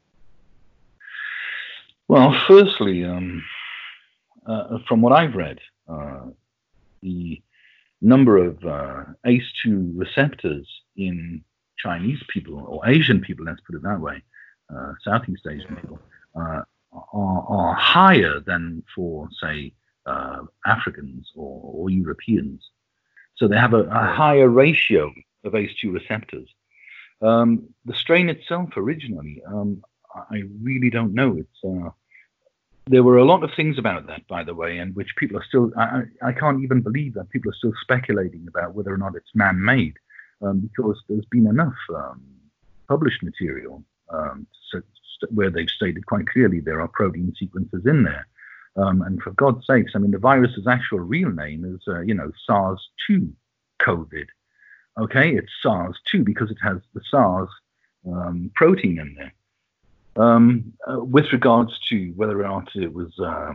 Well, firstly, um, uh, from what I've read, uh, the number of uh, A C E two receptors in Chinese people, or Asian people, let's put it that way, uh, Southeast Asian people, uh, are, are higher than for, say, uh, Africans or, or Europeans. So they have a, a higher ratio of A C E two receptors. Um, the strain itself originally, um, I really don't know. It's uh, there were a lot of things about that, by the way, and which people are still. I, I can't even believe that people are still speculating about whether or not it's man-made, um, because there's been enough um, published material um, so, where they've stated quite clearly there are protein sequences in there. Um, and for God's sakes, I mean, the virus's actual real name is, uh, you know, SARS two COVID. Okay, it's SARS two because it has the SARS um, protein in there. Um, uh, with regards to whether or not it was uh,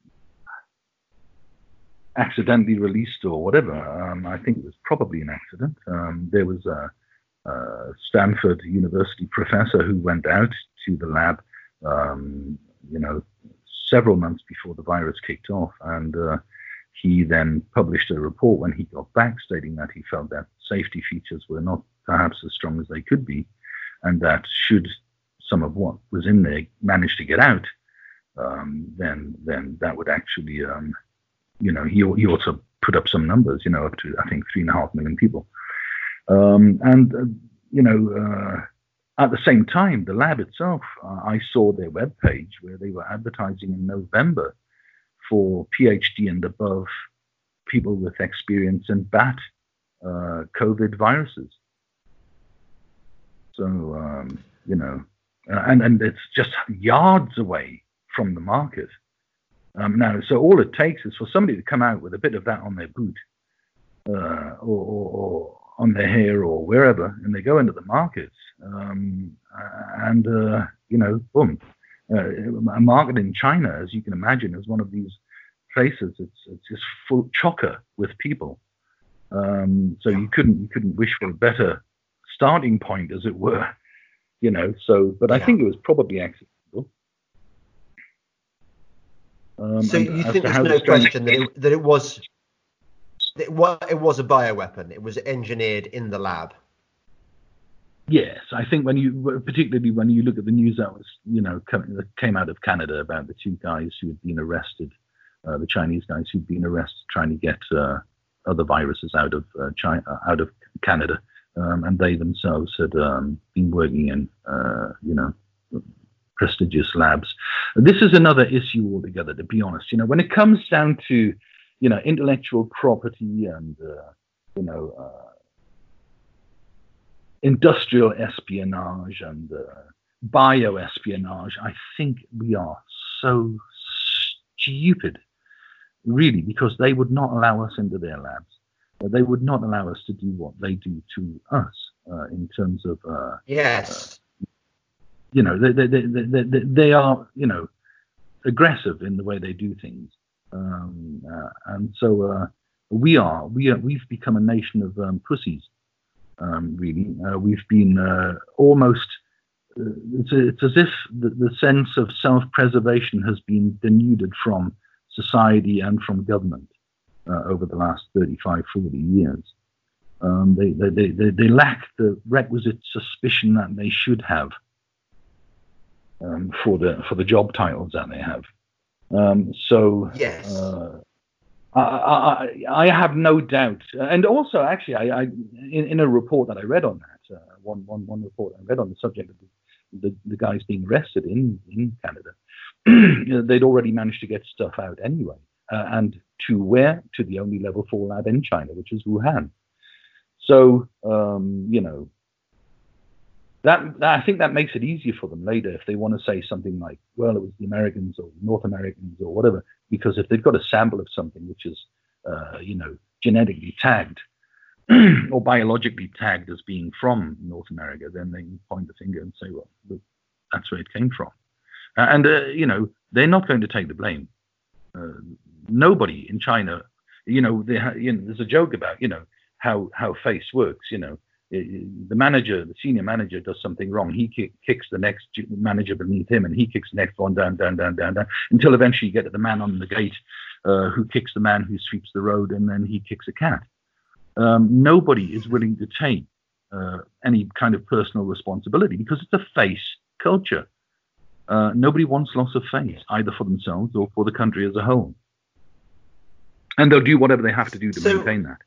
accidentally released or whatever, um, I think it was probably an accident. Um, there was a, a Stanford University professor who went out to the lab, um, you know, several months before the virus kicked off, and uh, he then published a report when he got back stating that he felt that safety features were not perhaps as strong as they could be, and that should some of what was in there manage to get out, um, then then that would actually, um, you know, he, he also put up some numbers, you know, up to, I think, three and a half million people. Um, and, uh, you know, uh, at the same time, the lab itself, uh, I saw their webpage where they were advertising in November for PhD and above people with experience in bat uh, COVID viruses. So, um, you know, uh, and, and it's just yards away from the market. Um, now, so all it takes is for somebody to come out with a bit of that on their boot uh, or, or, or on their hair or wherever, and they go into the market, um, and, uh, you know, boom. Uh, a market in China, as you can imagine, is one of these places. It's it's just full chocker with people. Um, so you couldn't you couldn't wish for a better starting point, as it were, you know. So, but I Yeah. think it was probably accidental. Um, So and you as think to there's how no the strain- question that it, that it was it was it was a bioweapon. It was engineered in the lab. Yes, I think when you, particularly when you look at the news that was, you know, coming, that came out of Canada about the two guys who had been arrested, uh, the Chinese guys who'd been arrested trying to get uh, other viruses out of uh, China, out of Canada, um, and they themselves had um, been working in, uh, you know, prestigious labs. This is another issue altogether, to be honest. You know, when it comes down to, you know, intellectual property and, uh, you know. Uh, industrial espionage and uh, bioespionage, I think we are so stupid, really, because they would not allow us into their labs. They would not allow us to do what they do to us uh, in terms of uh, yes, uh, you know, they, they, they, they, they, they are, you know, aggressive in the way they do things. Um, uh, and so uh, we are, we are, we've become a nation of um, pussies, um, really. Uh, we've been uh, almost, uh, it's, it's as if the, the sense of self-preservation has been denuded from society and from government uh, over the last thirty-five, forty years. Um, they, they, they, they, they lack the requisite suspicion that they should have um, for the for the job titles that they have. Um, so yes, uh, I, I, I have no doubt. And also, actually, I, I in, in a report that I read on that, uh, one, one, one report I read on the subject of the, the, the guys being arrested in, in Canada, they'd already managed to get stuff out anyway. Uh, and to where? To the only level four lab in China, which is Wuhan. So, um, you know, that, that I think that makes it easier for them later if they want to say something like, well, it was the Americans or North Americans or whatever, because if they've got a sample of something which is, uh, you know, genetically tagged or biologically tagged as being from North America, then they can point the finger and say, well, look, that's where it came from. Uh, and, uh, you know, they're not going to take the blame. Uh, nobody in China, you know, they ha- you know, there's a joke about, you know, how, how face works, you know. The manager, the senior manager does something wrong. He kick, kicks the next manager beneath him, and he kicks the next one down, down, down, down, down, until eventually you get to the man on the gate uh, who kicks the man who sweeps the road, and then he kicks a cat. Um, nobody is willing to take uh, any kind of personal responsibility because it's a face culture. Uh, nobody wants loss of face, either for themselves or for the country as a whole. And they'll do whatever they have to do to So- maintain that.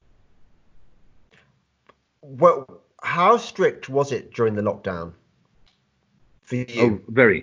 Well, how strict was it during the lockdown for you? Oh, very.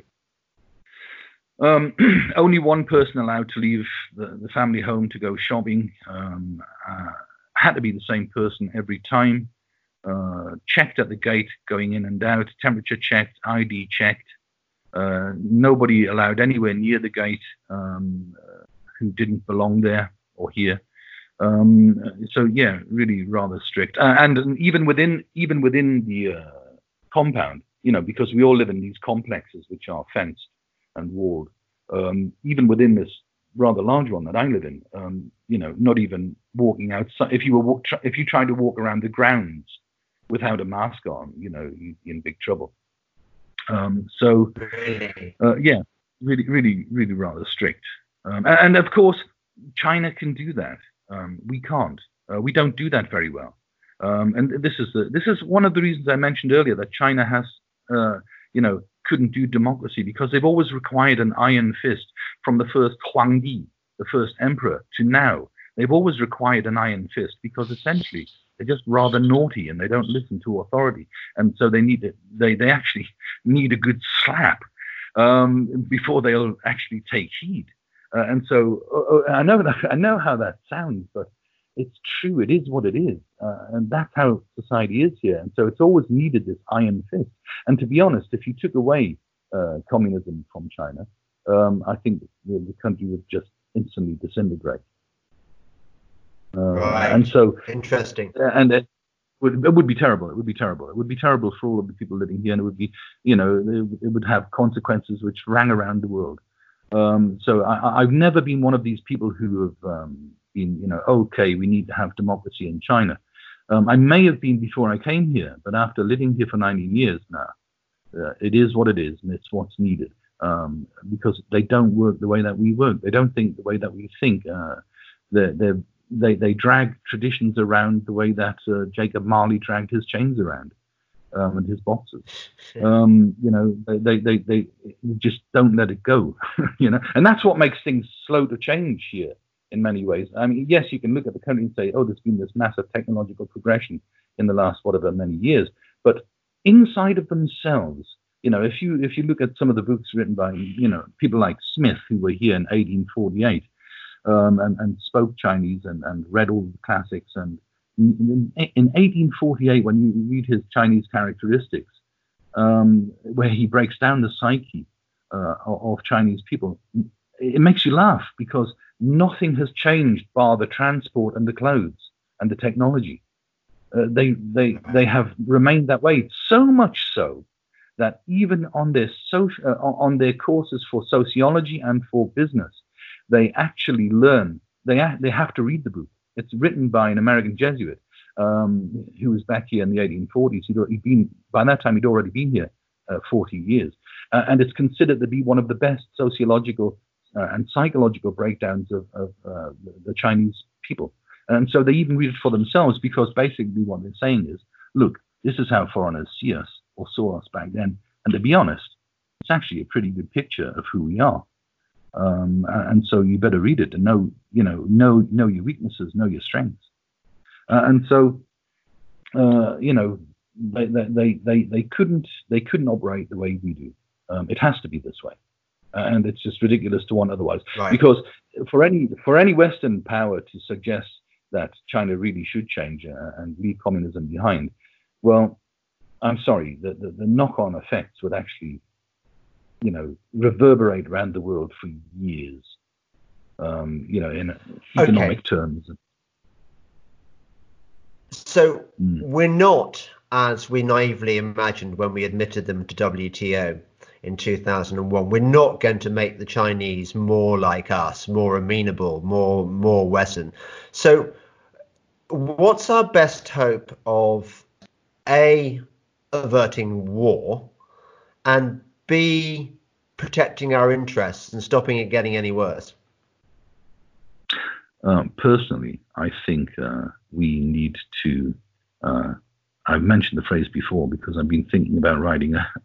Um, only one person allowed to leave the, the family home to go shopping. Um, uh, had to be the same person every time. Uh, checked at the gate, going in and out. Temperature checked, I D checked. Uh, nobody allowed anywhere near the gate um, uh, who didn't belong there or here. Um, so yeah, really rather strict, uh, and even within even within the uh, compound, you know, because we all live in these complexes which are fenced and walled. Um, even within this rather large one that I live in, um, you know, not even walking outside. If you were walk, if you tried to walk around the grounds without a mask on, you know, you'd be in big trouble. Um, so Really? uh, yeah, really, really, really rather strict. Um, and, and of course, China can do that. Um, we can't. Uh, we don't do that very well. Um, and this is the, this is one of the reasons I mentioned earlier that China has, uh, you know, couldn't do democracy because they've always required an iron fist from the first Huangdi, the first emperor, to now. They've always required an iron fist because essentially they're just rather naughty and they don't listen to authority, and so they need it. They they actually need a good slap um, before they'll actually take heed. Uh, and so uh, I know that, I know how that sounds, but it's true. It is what it is, uh, and that's how society is here. And so it's always needed this iron fist. And to be honest, if you took away uh, communism from China, um, I think the, the country would just instantly disintegrate. Uh, Right. And so, Interesting. and it would, it would be terrible. It would be terrible. It would be terrible for all of the people living here, and it would be, you know, it, it would have consequences which rang around the world. Um, so I, I've never been one of these people who have um, been, you know, okay, we need to have democracy in China. Um, I may have been before I came here, but after living here for nineteen years now, uh, it is what it is, and it's what's needed. Um, because they don't work the way that we work. They don't think the way that we think. Uh, they're, they're, they they drag traditions around the way that uh, Jacob Marley dragged his chains around. Um, and his boxes, um, you know, they, they, they, they just don't let it go, you know, and that's what makes things slow to change here in many ways. I mean, yes, you can look at the country and say, oh, there's been this massive technological progression in the last, whatever, many years, but inside of themselves, you know, if you, if you look at some of the books written by, you know, people like Smith, who were here in eighteen forty-eight, um, and, and spoke Chinese and, and read all the classics, and in eighteen forty-eight, when you read his Chinese characteristics, um, where he breaks down the psyche uh, of Chinese people. It makes you laugh because nothing has changed bar the transport and the clothes and the technology. Uh, they they they have remained that way, so much so that even on their social uh, on their courses for sociology and for business, they actually learn. They ha- they have to read the book. It's written by an American Jesuit um, who was back here in the eighteen forties. He'd already been by that time. He'd already been here uh, forty years, uh, and it's considered to be one of the best sociological uh, and psychological breakdowns of, of uh, the Chinese people. And so they even read it for themselves because basically what they're saying is, look, this is how foreigners see us or saw us back then. And to be honest, it's actually a pretty good picture of who we are. Um, and so you better read it and know, you know, know, know your weaknesses, know your strengths. Uh, and so, uh, you know, they, they, they, they couldn't, they couldn't operate the way we do. Um, it has to be this way. Uh, and it's just ridiculous to want otherwise. Right. Because for any, for any Western power to suggest that China really should change uh, and leave communism behind, well, I'm sorry, the, the, the knock-on effects would actually, you know, reverberate around the world for years, um, you know, in economic okay. terms. So mm. we're not, as we naively imagined when we admitted them to W T O in two thousand one, we're not going to make the Chinese more like us, more amenable, more more Western. So what's our best hope of A, averting war, and B, protecting our interests and stopping it getting any worse? Um, personally, I think uh, we need to, uh, I've mentioned the phrase before because I've been thinking about writing a,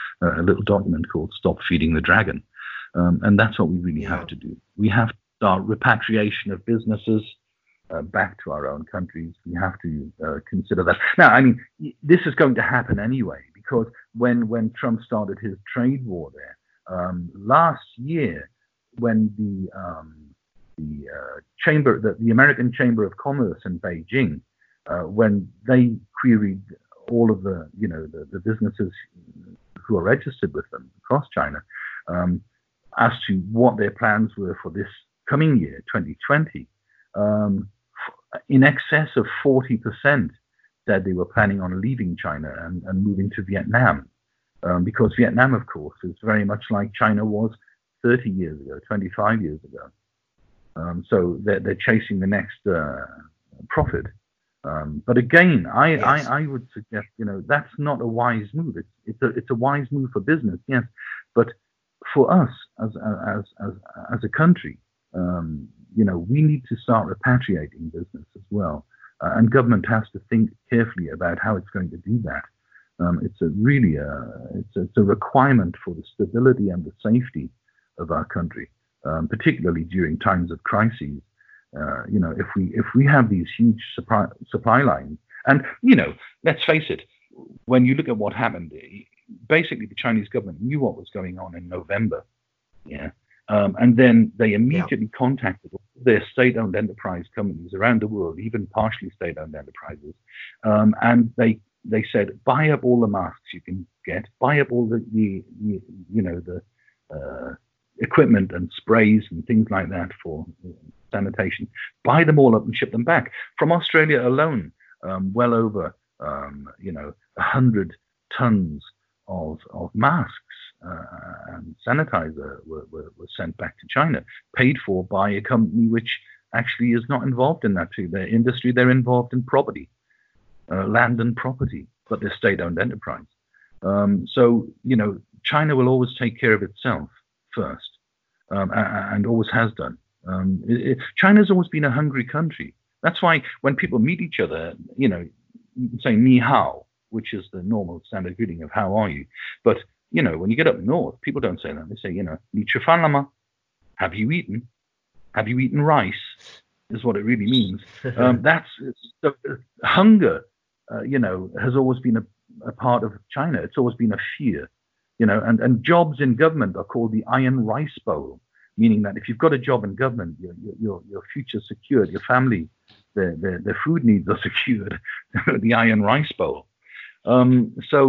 a little document called Stop Feeding the Dragon. Um, and that's what we really Yeah. have to do. We have to start repatriation of businesses uh, back to our own countries. We have to uh, consider that. Now, I mean, this is going to happen anyway, because when, when Trump started his trade war there, um, last year, when the, um, the uh, chamber, the, the American Chamber of Commerce in Beijing, uh, when they queried all of the, you know, the, the businesses who are registered with them across China, um, as to what their plans were for this coming year, twenty twenty, um, in excess of forty percent said they were planning on leaving China and, and moving to Vietnam, um, because Vietnam, of course, is very much like China was thirty years ago, twenty-five years ago. Um, so they're, they're chasing the next uh, profit. Um, but again, I, Yes. I, I would suggest, you know, that's not a wise move. It's, it's, a, it's a wise move for business, yes. But for us as, as, as, as a country, um, you know, we need to start repatriating business as well. Uh, and government has to think carefully about how it's going to do that. Um, it's a really a, it's, a, it's a requirement for the stability and the safety of our country. Um, particularly during times of crises, uh, you know, if we if we have these huge supply supply lines, and you know, let's face it, when you look at what happened, basically the Chinese government knew what was going on in November, yeah, um, and then they immediately yeah. contacted their state-owned enterprise companies around the world, even partially state-owned enterprises, um, and they they said, buy up all the masks you can get, buy up all the, the, the you know the uh, equipment and sprays and things like that for sanitation, buy them all up and ship them back. From Australia alone, um, well over, um, you know, a hundred tons of, of masks uh, and sanitizer were, were, were sent back to China, paid for by a company which actually is not involved in that too. Their industry, they're involved in property, uh, land and property, but they're state-owned enterprise. Um, so, you know, China will always take care of itself first, um, and, and always has done. Um, it, it, China's always been a hungry country. That's why when people meet each other, you know, you can say ni hao, which is the normal standard greeting of how are you. But, you know, when you get up north, people don't say that. They say, you know, ni chi fan lama, have you eaten? Have you eaten rice? Is what it really means. Um, that's so, uh, hunger, uh, you know, has always been a, a part of China. It's always been a fear. You know, and, and jobs in government are called the iron rice bowl, meaning that if you've got a job in government, your your your future's secured, your family, their their, their food needs are secured. The iron rice bowl. Um, so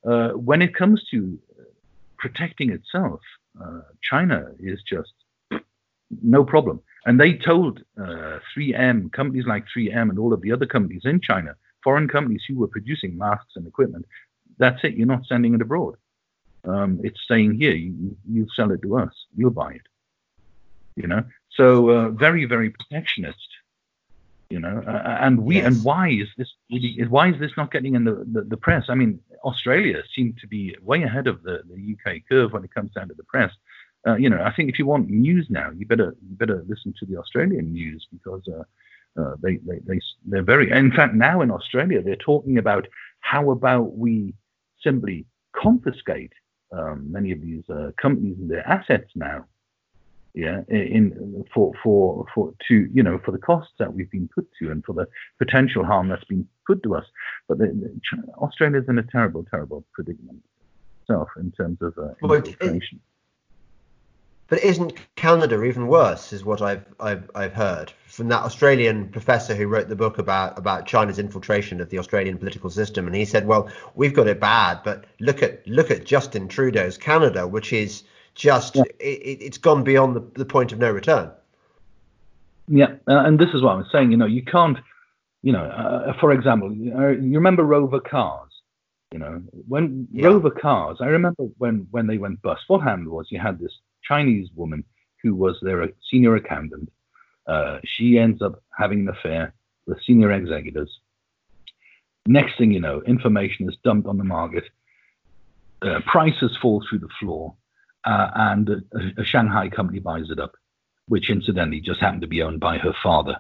uh, when it comes to protecting itself, uh, China is just no problem. And they told uh, three M, companies like three M and all of the other companies in China, foreign companies who were producing masks and equipment, that's it, you're not sending it abroad. Um, it's staying here. You, you sell it to us. You'll buy it. You know? So uh, very, very protectionist. You know, uh, and we yes. and why is this really, why is this not getting in the, the, the press? I mean, Australia seemed to be way ahead of the, the U K curve when it comes down to the press. Uh, you know, I think if you want news now, you better you better listen to the Australian news, because uh, uh, they, they they they're very. In fact, now in Australia they're talking about how about we simply confiscate um, many of these uh, companies and their assets now. Yeah, in for for for to you know for the costs that we've been put to and for the potential harm that's been put to us. But the, the, Australia's in a terrible, terrible predicament itself in terms of uh, well, infiltration. It, but isn't Canada even worse? Is what I've I've I've heard from that Australian professor who wrote the book about about China's infiltration of the Australian political system, and he said, well, we've got it bad, but look at look at Justin Trudeau's Canada, which is just yeah. it, it's gone beyond the, the point of no return. Yeah, uh, and this is what I was saying. You know, you can't. You know, uh, for example, uh, you remember Rover Cars. You know, when yeah. Rover Cars, I remember when when they went bust. What happened was you had this Chinese woman who was their senior accountant. Uh, she ends up having an affair with senior executives. Next thing you know, information is dumped on the market. Uh, prices fall through the floor. Uh, and a, a Shanghai company buys it up, which incidentally just happened to be owned by her father.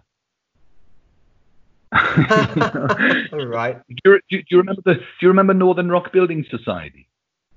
All right. Do you, do, do you remember the? Do you remember Northern Rock Building Society?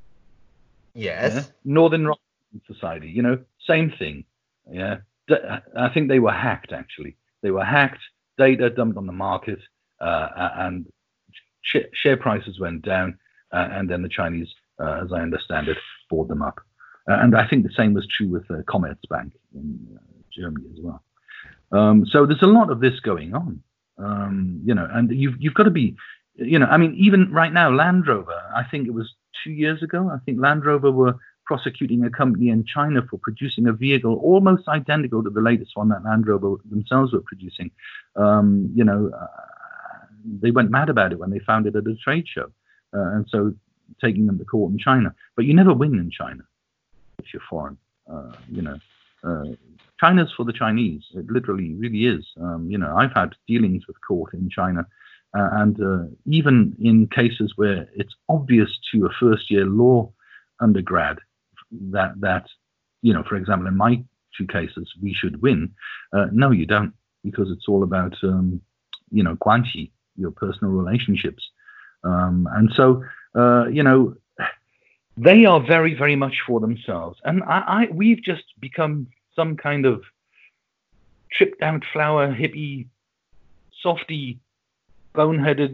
Yes. Yeah? Northern Rock Building Society. You know, same thing. Yeah. I think they were hacked. Actually, they were hacked. Data dumped on the market, uh, and sh- share prices went down. Uh, and then the Chinese, uh, as I understand it, bought them up. Uh, and I think the same was true with uh, Commerzbank in uh, Germany as well. Um, so there's a lot of this going on, um, you know, and you've you've got to be, you know, I mean, even right now, Land Rover, I think it was two years ago, I think Land Rover were prosecuting a company in China for producing a vehicle almost identical to the latest one that Land Rover themselves were producing. Um, you know, uh, they went mad about it when they found it at a trade show. Uh, and so taking them to court in China. But you never win in China if you're foreign. Uh, you know, uh, China's for the Chinese. It literally really is. Um, you know, I've had dealings with court in China. Uh, and uh, even in cases where it's obvious to a first-year law undergrad that, that, you know, for example, in my two cases, we should win. Uh, no, you don't, because it's all about, um, you know, guanxi, your personal relationships. Um, and so, uh, you know, they are very, very much for themselves. And I, I, we've just become some kind of tripped out flower, hippie, softy, boneheaded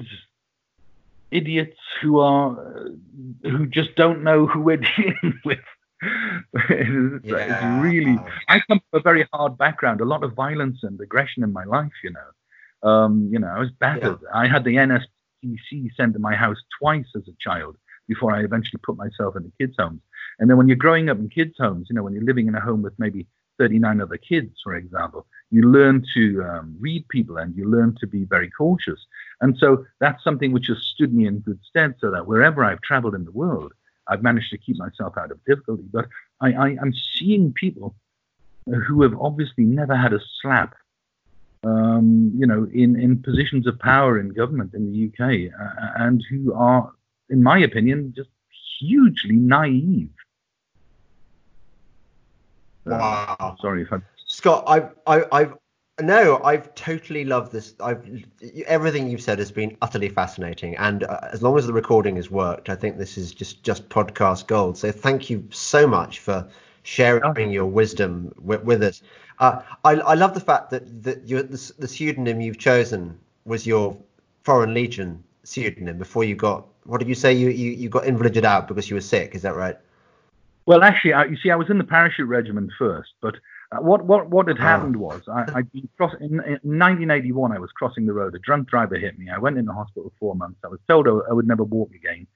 idiots who are, uh, who just don't know who we're dealing with. it's, yeah. it's really, I come from a very hard background, a lot of violence and aggression in my life, you know. Um, you know, I was battered. Yeah. I had the N S P C sent to my house twice as a child before I eventually put myself into kids' homes. And then when you're growing up in kids' homes, you know, when you're living in a home with maybe thirty-nine other kids, for example, you learn to um, read people and you learn to be very cautious. And so that's something which has stood me in good stead, so that wherever I've traveled in the world, I've managed to keep myself out of difficulty. But I, I, I'm seeing people who have obviously never had a slap, Um, you know, in, in positions of power in government in the U K, uh, and who are, in my opinion, just hugely naive. Wow. Uh, sorry if I... Scott, I've, I, I've, no, I've totally loved this. I've, everything you've said has been utterly fascinating. And uh, as long as the recording has worked, I think this is just, just podcast gold. So thank you so much for sharing your wisdom with, with us. Uh, I, I love the fact that, that you're, the, the pseudonym you've chosen was your Foreign Legion pseudonym before you got, what did you say? You, you, you got invalidated out because you were sick. Is that right? Well, actually, I, you see, I was in the parachute regiment first, but uh, what, what, what had happened was I, I'd been cross, in, in nineteen eighty-one, I was crossing the road. A drunk driver hit me. I went into hospital for four months. I was told I, I would never walk again.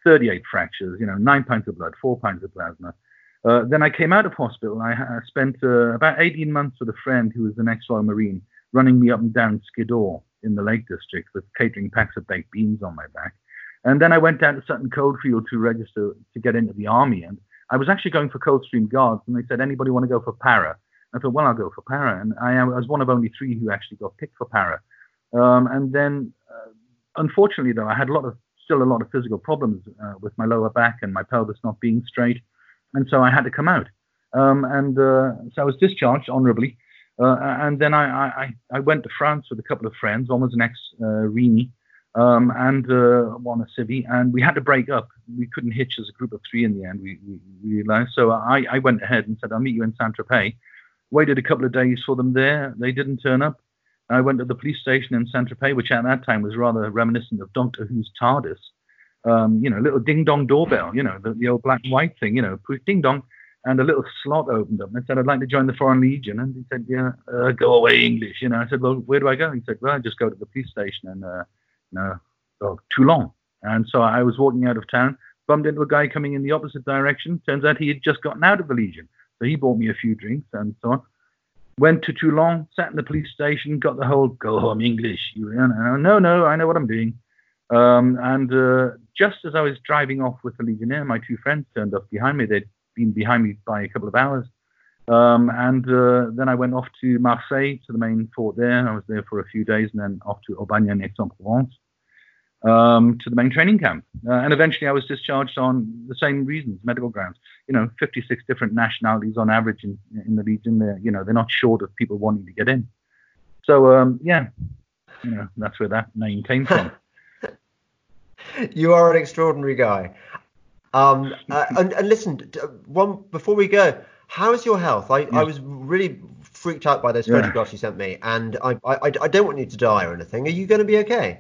thirty-eight fractures, you know, nine pints of blood, four pints of plasma. Uh, then I came out of hospital. I, I spent uh, about eighteen months with a friend who was an ex-Royal Marine, running me up and down Skiddaw in the Lake District with catering packs of baked beans on my back. And then I went down to Sutton Coldfield to register to get into the army. And I was actually going for Coldstream Guards, and they said, anybody want to go for para? I thought, well, I'll go for para. And I, I was one of only three who actually got picked for para. Um, and then, uh, unfortunately, though, I had a lot of still a lot of physical problems uh, with my lower back and my pelvis not being straight. And so I had to come out. Um, and uh, so I was discharged honorably. Uh, and then I, I, I went to France with a couple of friends. One was an ex-Rini um, and uh, one a civvy. And we had to break up. We couldn't hitch as a group of three in the end, we, we, we realized. So I, I went ahead and said, I'll meet you in Saint-Tropez. Waited a couple of days for them there. They didn't turn up. I went to the police station in Saint-Tropez, which at that time was rather reminiscent of Doctor Who's TARDIS. Um, you know, little ding-dong doorbell, you know, the, the old black and white thing, you know, ding-dong. And a little slot opened up. And I said, I'd like to join the Foreign Legion. And he said, yeah, uh, go away, English. You know, I said, well, where do I go? He said, well, I just go to the police station and, uh, you know, oh, Toulon. And so I was walking out of town, bumped into a guy coming in the opposite direction. Turns out he had just gotten out of the Legion. So he bought me a few drinks and so on. Went to Toulon, sat in the police station, got the whole go home English. You know, no, no, I know what I'm doing. Um, and uh, just as I was driving off with the Legionnaire, my two friends turned up behind me. They'd been behind me by a couple of hours. Um, and uh, then I went off to Marseille, to the main fort there. I was there for a few days, and then off to Aubagne and Aix-en-Provence, um, to the main training camp. Uh, and eventually I was discharged on the same reasons, medical grounds. You know, fifty-six different nationalities on average in, in the Legion. They're, you know, they're not short of people wanting to get in. So, um, yeah, you know, that's where that name came from. You are an extraordinary guy. Um, uh, and, and listen, one before we go, how is your health? I, yeah. I was really freaked out by those yeah. photographs you sent me, and I, I, I don't want you to die or anything. Are you going to be okay?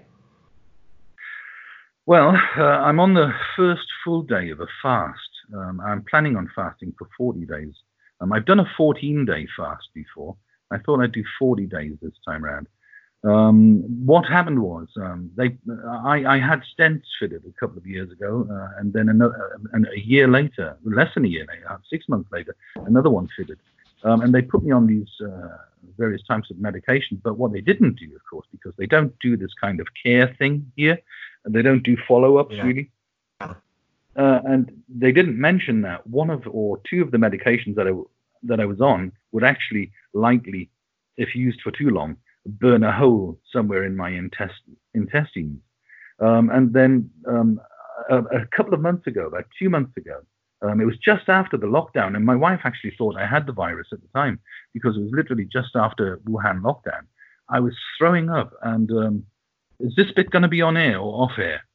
Well, uh, I'm on the first full day of a fast. Um, I'm planning on fasting for forty days. Um, I've done a fourteen-day fast before. I thought I'd do forty days this time around. Um, what happened was um, they, I, I had stents fitted a couple of years ago, uh, and then another, uh, and a year later, less than a year later, six months later, another one fitted. Um, and they put me on these uh, various types of medication. But what they didn't do, of course, because they don't do this kind of care thing here, and they don't do follow-ups yeah. really. Uh, and they didn't mention that one of or two of the medications that I that I was on would actually likely, if used for too long, burn a hole somewhere in my intest- intestines. Um, and then um, a, a couple of months ago, about two months ago, um, it was just after the lockdown, and my wife actually thought I had the virus at the time because it was literally just after Wuhan lockdown. I was throwing up, and um, is this bit going to be on air or off air?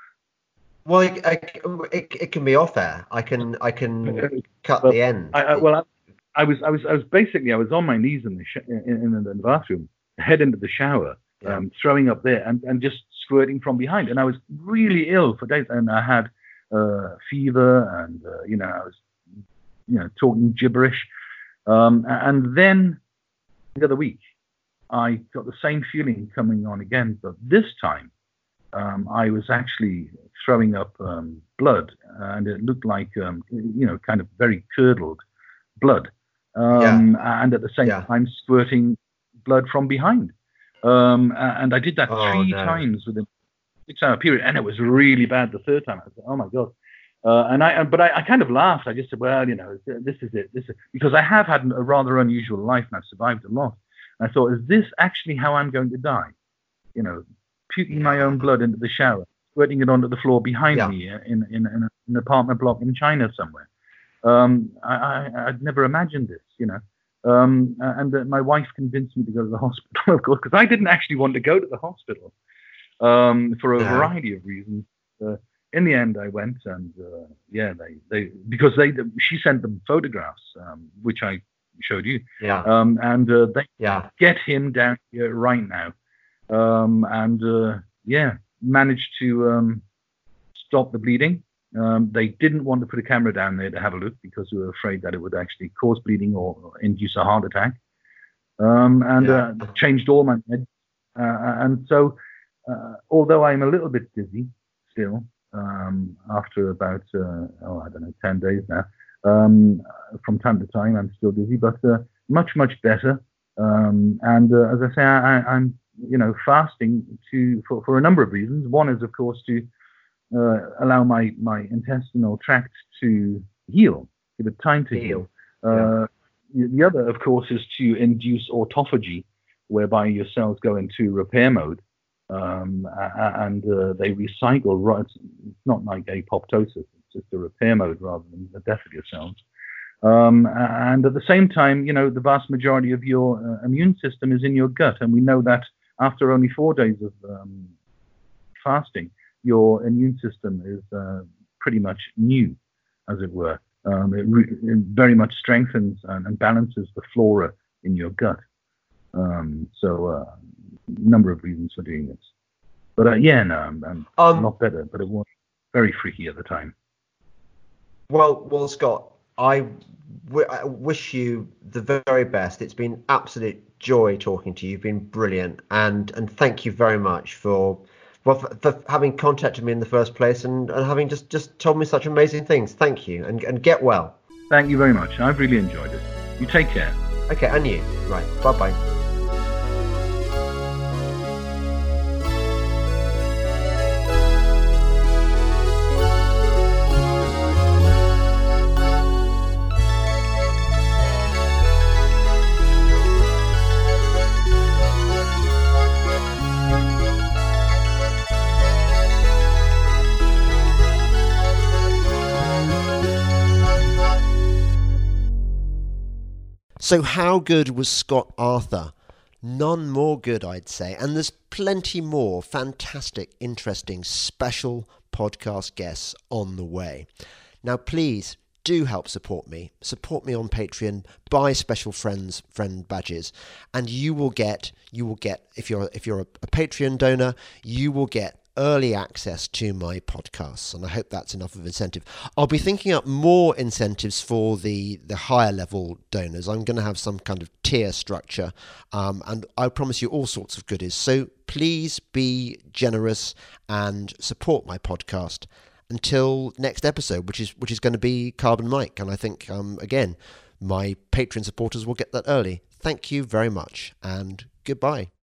Well, it, it, it can be off air. I can I can cut well, the end. I, I, well, I, I was I was I was basically I was on my knees in the sh- in, in the bathroom, head into the shower, yeah. um, throwing up there and, and just squirting from behind. And I was really ill for days. And I had uh, fever and, uh, you know, I was, you know, talking gibberish. Um, and then the other week, I got the same feeling coming on again. But this time, um, I was actually throwing up um, blood. And it looked like, um, you know, kind of very curdled blood. Um, yeah. And at the same yeah. time, squirting blood from behind. Um, and I did that oh, three no. times within a six-hour period, and it was really bad the third time. I said, "Oh my god!" Uh, and I, but I, I kind of laughed. I just said, "Well, you know, this is it. This is," because I have had a rather unusual life, and I've survived a lot. And I thought, "Is this actually how I'm going to die?" You know, puking my own blood into the shower, squirting it onto the floor behind yeah. me in in, in an apartment block in China somewhere. Um, I, I I'd never imagined this, you know. Um, and uh, my wife convinced me to go to the hospital, of course, because I didn't actually want to go to the hospital um, for a no. variety of reasons. Uh, in the end, I went, and uh, yeah, they, they because they she sent them photographs, um, which I showed you, yeah, um, and uh, they yeah. get him down here right now, um, and uh, yeah, managed to um, stop the bleeding. Um, they didn't want to put a camera down there to have a look because they were afraid that it would actually cause bleeding or, or induce a heart attack. Um, and yeah. uh, changed all my meds. Uh, and so, uh, although I'm a little bit dizzy still, um, after about, uh, oh, I don't know, ten days now. Um, from time to time, I'm still dizzy, but uh, much, much better. Um, and uh, as I say, I, I'm, you know, fasting to for, for a number of reasons. One is, of course, to uh, allow my, my intestinal tract to heal, give it time to heal. heal. Uh, yeah. The other, of course, is to induce autophagy, whereby your cells go into repair mode. Um, and uh, they recycle. Right, it's not like apoptosis; it's just a repair mode rather than the death of your cells. Um, and at the same time, you know, the vast majority of your uh, immune system is in your gut, and we know that after only four days of um, fasting, your immune system is uh, pretty much new, as it were. Um, it, re- it very much strengthens and, and balances the flora in your gut. Um, so. Uh, number of reasons for doing this, but uh, yeah, no, I'm, I'm um, a lot better, but it was very freaky at the time. Well, well, Scott, I, w- I wish you the very best. It's been absolute joy talking to you. You've been brilliant, and and thank you very much for well for, for having contacted me in the first place and, and having just, just told me such amazing things. Thank you, and and get well. Thank you very much. I've really enjoyed it. You take care. Okay, and you. Right. Bye bye. So how good was Scott Arthur? None more good, I'd say. And there's plenty more fantastic, interesting, special podcast guests on the way. Now, please do help support me. Support me on Patreon. Buy special friends friend badges, and you will get you will get if you're if you're a, a Patreon donor, you will get early access to my podcasts, and I hope that's enough of incentive. I'll be thinking up more incentives for the the higher level donors. I'm going to have some kind of tier structure, um, and I promise you all sorts of goodies. So please be generous and support my podcast until next episode, which is which is going to be Carbon Mike, and I think um, again my Patreon supporters will get that early. Thank you very much, and goodbye.